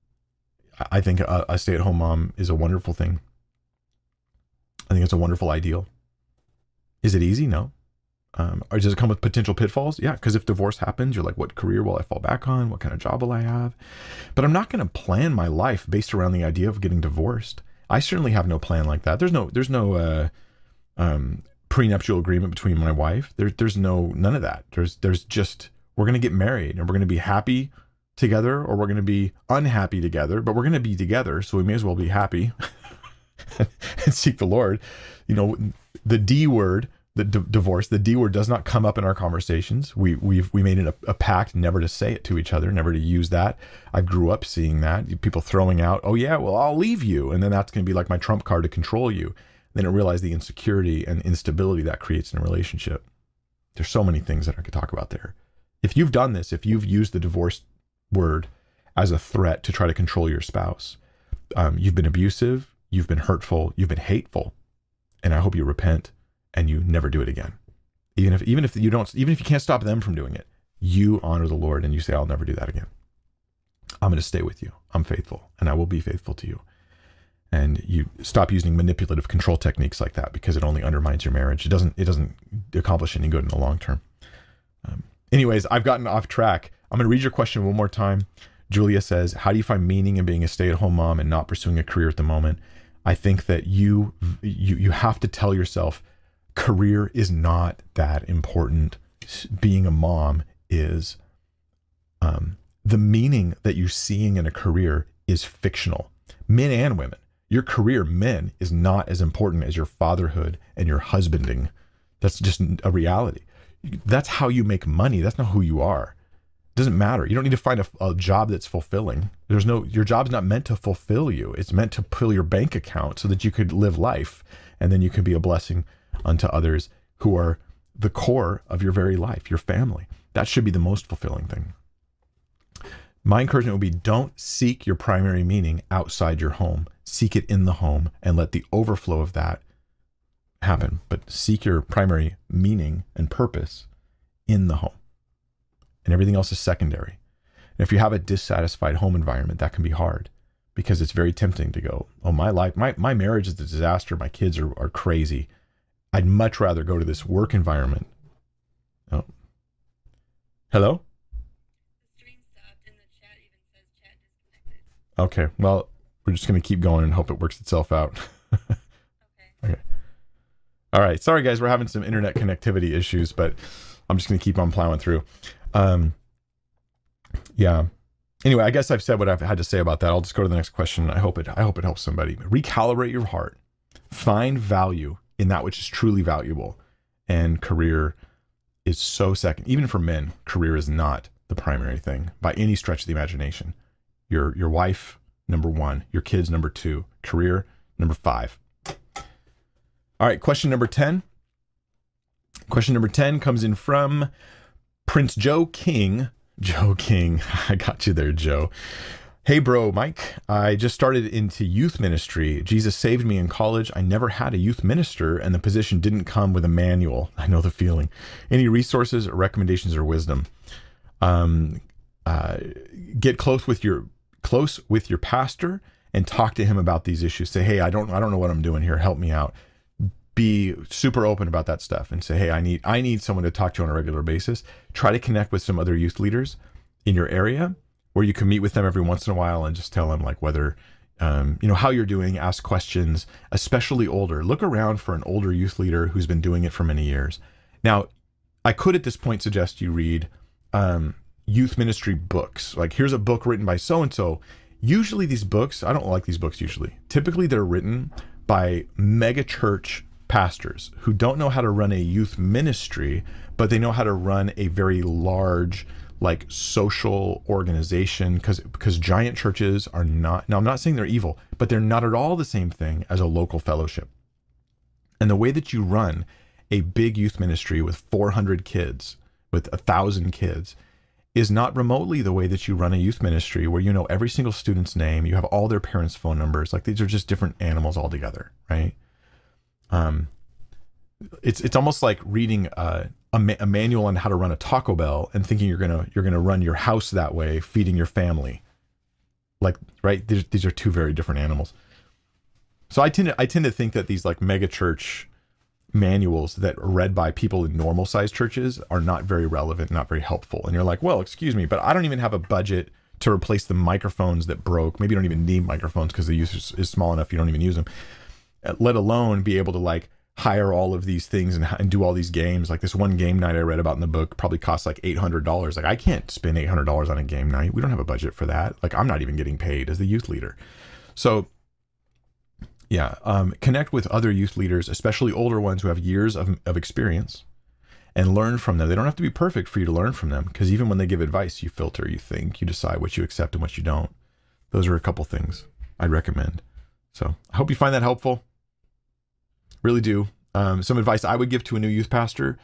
I think a, a stay-at-home mom is a wonderful thing. I think it's a wonderful ideal. Is it easy? No. Um, or does it come with potential pitfalls? Yeah, because if divorce happens, you're like, what career will I fall back on? What kind of job will I have? But I'm not going to plan my life based around the idea of getting divorced. I certainly have no plan like that. There's no, there's no uh, um, prenuptial agreement between my wife. There, there's no, none of that. There's, there's just, we're going to get married and we're going to be happy together, or we're going to be unhappy together, but we're going to be together. So we may as well be happy and seek the Lord. You know, the D word, the d- divorce, the D word does not come up in our conversations. We we've we made it a, a pact never to say it to each other, never to use that. I grew up seeing that, people throwing out, oh yeah, well, I'll leave you. And then that's going to be like my trump card to control you. Then I realize the insecurity and instability that creates in a relationship. There's so many things that I could talk about there. If you've done this, if you've used the divorce word as a threat to try to control your spouse, um, you've been abusive, you've been hurtful, you've been hateful, and I hope you repent and you never do it again. Even if even if you don't, even if you can't stop them from doing it, you honor the Lord and you say, I'll never do that again. I'm going to stay with you. I'm faithful, and I will be faithful to you. And you stop using manipulative control techniques like that, because it only undermines your marriage. It doesn't it doesn't accomplish any good in the long term. Um, anyways, I've gotten off track. I'm going to read your question one more time. Julia says, how do you find meaning in being a stay-at-home mom and not pursuing a career at the moment? I think that you, you, you have to tell yourself, career is not that important. Being a mom is. Um, the meaning that you're seeing in a career is fictional. Men and women. Your career, men, is not as important as your fatherhood and your husbanding. That's just a reality. That's how you make money. That's not who you are. It doesn't matter. You don't need to find a, a job that's fulfilling. There's no, your job's not meant to fulfill you. It's meant to fill your bank account so that you could live life, and then you can be a blessing unto others who are the core of your very life, your family. That should be the most fulfilling thing. My encouragement would be, don't seek your primary meaning outside your home. Seek it in the home and let the overflow of that happen. But seek your primary meaning and purpose in the home. And everything else is secondary. And if you have a dissatisfied home environment, that can be hard, because it's very tempting to go, oh, my life, my, my marriage is a disaster. My kids are, are crazy. I'd much rather go to this work environment. Oh. Hello? The stream stopped and the chat even says chat disconnected. Okay, well, we're just going to keep going and hope it works itself out. Okay. Okay. All right. Sorry, guys. We're having some internet connectivity issues, but I'm just going to keep on plowing through. Um, yeah. anyway, I guess I've said what I've had to say about that. I'll just go to the next question. I hope it, I hope it helps somebody. Recalibrate your heart. Find value in that which is truly valuable. And career is so second. Even for men, career is not the primary thing by any stretch of the imagination. Your, your wife, number one. Your kids, number two. Career, number five. All right, question number ten. Question number ten comes in from Prince Joe King. Joe King. I got you there, Joe. Hey, bro, Mike. I just started into youth ministry. Jesus saved me in college. I never had a youth minister, and the position didn't come with a manual. I know the feeling. Any resources, or recommendations, or wisdom? Um, uh, get close with your close with your pastor and talk to him about these issues. Say, hey, I don't, I don't know what I'm doing here. Help me out. Be super open about that stuff and say, hey, I need, I need someone to talk to on a regular basis. Try to connect with some other youth leaders in your area where you can meet with them every once in a while and just tell them like whether, um, you know, how you're doing, ask questions, especially older. Look around for an older youth leader who's been doing it for many years. Now, I could at this point suggest you read um, youth ministry books. Like, here's a book written by so-and-so. Usually these books, I don't like these books usually. Typically they're written by mega church pastors who don't know how to run a youth ministry, but they know how to run a very large, like, social organization, because because giant churches are not, now I'm not saying they're evil, but they're not at all the same thing as a local fellowship. And the way that you run a big youth ministry with four hundred kids, with a thousand kids, is not remotely the way that you run a youth ministry where you know every single student's name, you have all their parents' phone numbers. Like, these are just different animals altogether, right? Um, it's it's almost like reading uh, a, ma- a manual on how to run a Taco Bell and thinking you're gonna you're gonna run your house that way, feeding your family. Like, right? These, these are two very different animals. So I tend to I tend to think that these like mega church manuals that are read by people in normal sized churches are not very relevant, not very helpful. And you're like, well, excuse me, but I don't even have a budget to replace the microphones that broke. Maybe you don't even need microphones because the use is, is small enough you don't even use them. Let alone be able to like hire all of these things and, and do all these games. Like this one game night I read about in the book probably costs like eight hundred dollars. Like, I can't spend eight hundred dollars on a game night. We don't have a budget for that. Like, I'm not even getting paid as the youth leader. So yeah, um, connect with other youth leaders, especially older ones who have years of, of experience, and learn from them. They don't have to be perfect for you to learn from them, because even when they give advice, you filter, you think, you decide what you accept and what you don't. Those are a couple things I'd recommend. So I hope you find that helpful. Really do. Um, some advice I would give to a new youth pastor.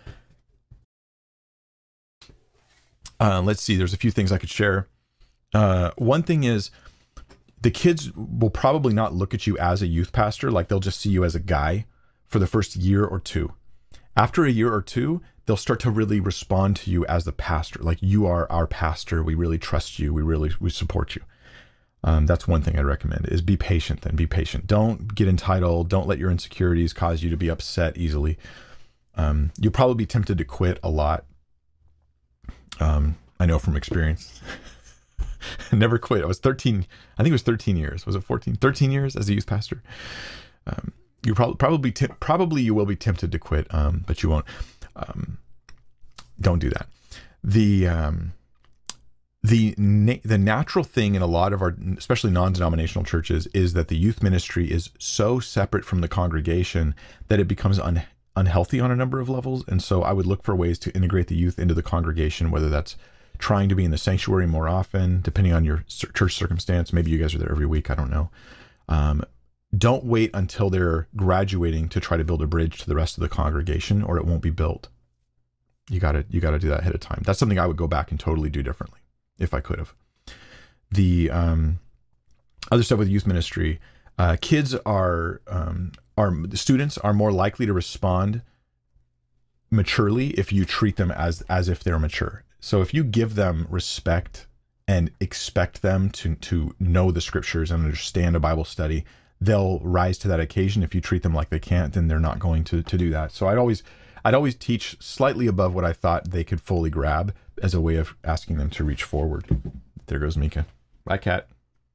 Uh, let's see. There's a few things I could share. Uh, one thing is, the kids will probably not look at you as a youth pastor. Like, they'll just see you as a guy for the first year or two. After a year or two, they'll start to really respond to you as the pastor. Like, you are our pastor. We really trust you. We really, we support you. Um, that's one thing I'd recommend, is be patient then. Be patient. Don't get entitled. Don't let your insecurities cause you to be upset easily. Um, you'll probably be tempted to quit a lot. Um, I know from experience. Never quit. I was thirteen. I think it was thirteen years. Was it fourteen? thirteen years as a youth pastor. Um, you probably, probably, t- probably you will be tempted to quit, um, but you won't. Um, don't do that. The, um, The na- the natural thing in a lot of our, especially non-denominational churches, is that the youth ministry is so separate from the congregation that it becomes un- unhealthy on a number of levels. And so I would look for ways to integrate the youth into the congregation, whether that's trying to be in the sanctuary more often, depending on your church circumstance. Maybe you guys are there every week. I don't know. Um, don't wait until they're graduating to try to build a bridge to the rest of the congregation, or it won't be built. You gotta, you gotta do that ahead of time. That's something I would go back and totally do differently, if I could have. The um, other stuff with youth ministry, uh, kids are, um, are, students are more likely to respond maturely if you treat them as, as if they're mature. So if you give them respect and expect them to, to know the scriptures and understand a Bible study, they'll rise to that occasion. If you treat them like they can't, then they're not going to, to do that. So I'd always, I'd always teach slightly above what I thought they could fully grab, as a way of asking them to reach forward. There goes Mika. Bye, cat.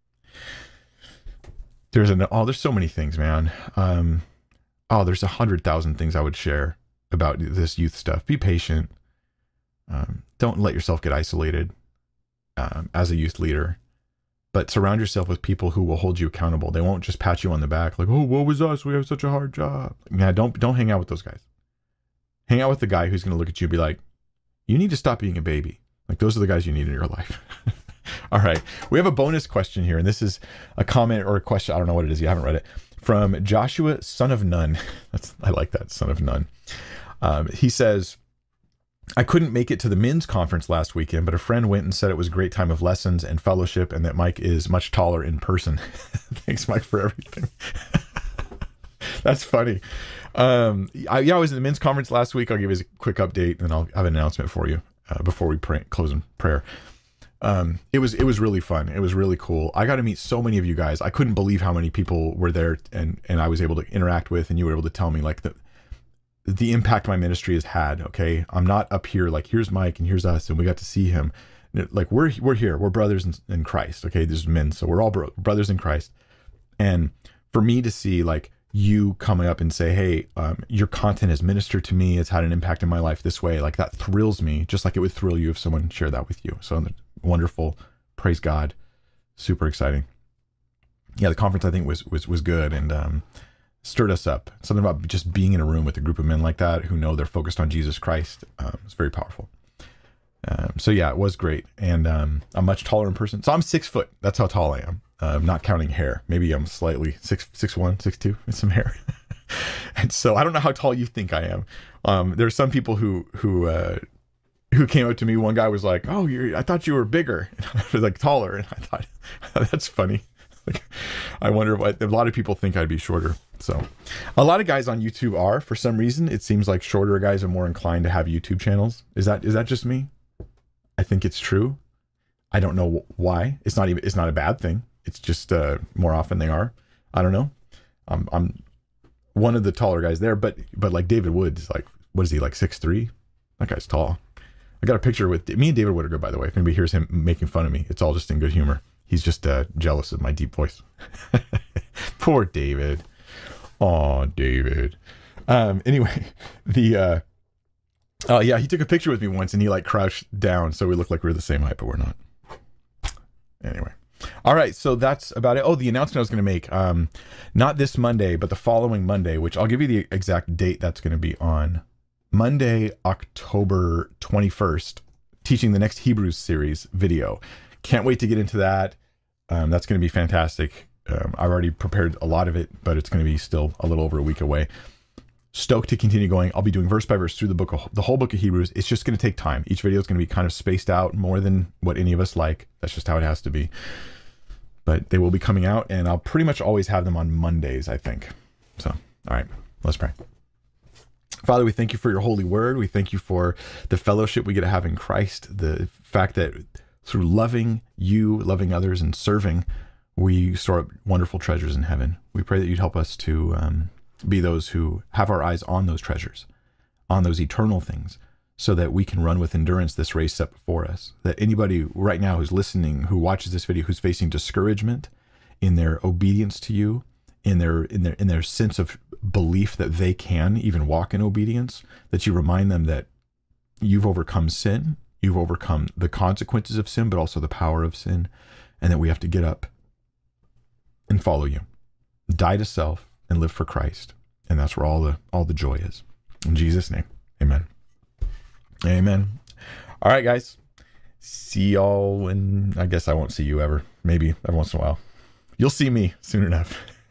There's an, oh, there's so many things, man. Um, oh, there's a hundred thousand things I would share about this youth stuff. Be patient. Um, don't let yourself get isolated. um, as a youth leader. But surround yourself with people who will hold you accountable. They won't just pat you on the back like, "Oh, what was us? We have such a hard job." Yeah, don't don't hang out with those guys. Hang out with the guy who's going to look at you and be like, "You need to stop being a baby." Like, those are the guys you need in your life. All right, we have a bonus question here, and this is a comment or a question. I don't know what it is. You haven't read it. From Joshua, son of Nun. That's I like that, son of Nun. Um, he says, I couldn't make it to the men's conference last weekend, but a friend went and said it was a great time of lessons and fellowship and that Mike is much taller in person. Thanks, Mike, for everything. That's funny. Um, I, yeah, I was in the men's conference last week. I'll give you a quick update and I'll have an announcement for you uh, before we pray, close in prayer. Um, it was it was really fun. It was really cool. I got to meet so many of you guys. I couldn't believe how many people were there and, and I was able to interact with, and you were able to tell me like the the impact my ministry has had. Okay. I'm not up here like, here's Mike and here's us and we got to see him. Like, we're, we're here. We're brothers in, in Christ. Okay. This is men. So we're all bro- brothers in Christ. And for me to see like you coming up and say, hey, um, your content has ministered to me. It's had an impact in my life this way. Like, that thrills me just like it would thrill you if someone shared that with you. So wonderful. Praise God. Super exciting. Yeah. The conference I think was, was, was good. And, um, stirred us up. Something about just being in a room with a group of men like that who know they're focused on Jesus Christ. Um, it's very powerful. Um, so yeah, it was great. And um, I'm much taller in person. So I'm six foot. That's how tall I am. Uh, not counting hair. Maybe I'm slightly six, six, one, six, two with some hair. And so I don't know how tall you think I am. Um, there are some people who, who, uh, who came up to me. One guy was like, oh, you're, I thought you were bigger. And I was like taller. And I thought, that's funny. Like, I wonder what a lot of people think I'd be shorter. So a lot of guys on YouTube are, for some reason, it seems like shorter guys are more inclined to have YouTube channels. Is that, is that just me? I think it's true. I don't know why. It's not even, it's not a bad thing. It's just, uh, more often they are. I don't know. I'm, I'm one of the taller guys there, but, but like David Wood is like, what is he, like six three? That guy's tall. I got a picture with me and David Wood are good, by the way. If anybody hears him making fun of me, it's all just in good humor. He's just uh, jealous of my deep voice. Poor David. Oh, David. Um, anyway, the, uh, oh yeah, he took a picture with me once and he like crouched down. So we looked like we were the same height, but we're not. Anyway. All right. So that's about it. Oh, the announcement I was going to make, um, not this Monday, but the following Monday, which I'll give you the exact date that's going to be on. Monday, October twenty-first, teaching the next Hebrews series video. Can't wait to get into that. Um, that's going to be fantastic. Um, I've already prepared a lot of it, but it's going to be still a little over a week away. Stoked to continue going. I'll be doing verse by verse through the book, of, the whole book of Hebrews. It's just going to take time. Each video is going to be kind of spaced out more than what any of us like. That's just how it has to be. But they will be coming out, and I'll pretty much always have them on Mondays, I think. So, all right, let's pray. Father, we thank you for your holy word. We thank you for the fellowship we get to have in Christ, the fact that through loving you, loving others, and serving, we store up wonderful treasures in heaven. We pray that you'd help us to um, be those who have our eyes on those treasures, on those eternal things, so that we can run with endurance this race set before us. That anybody right now who's listening, who watches this video, who's facing discouragement in their obedience to you, in their in their in their sense of belief that they can even walk in obedience, that you remind them that you've overcome sin, you've overcome the consequences of sin, but also the power of sin, and that we have to get up and follow you, die to self, and live for Christ. And that's where all the all the joy is. In Jesus' name, amen. Amen. All right, guys. See y'all when, I guess I won't see you ever. Maybe every once in a while. You'll see me soon enough.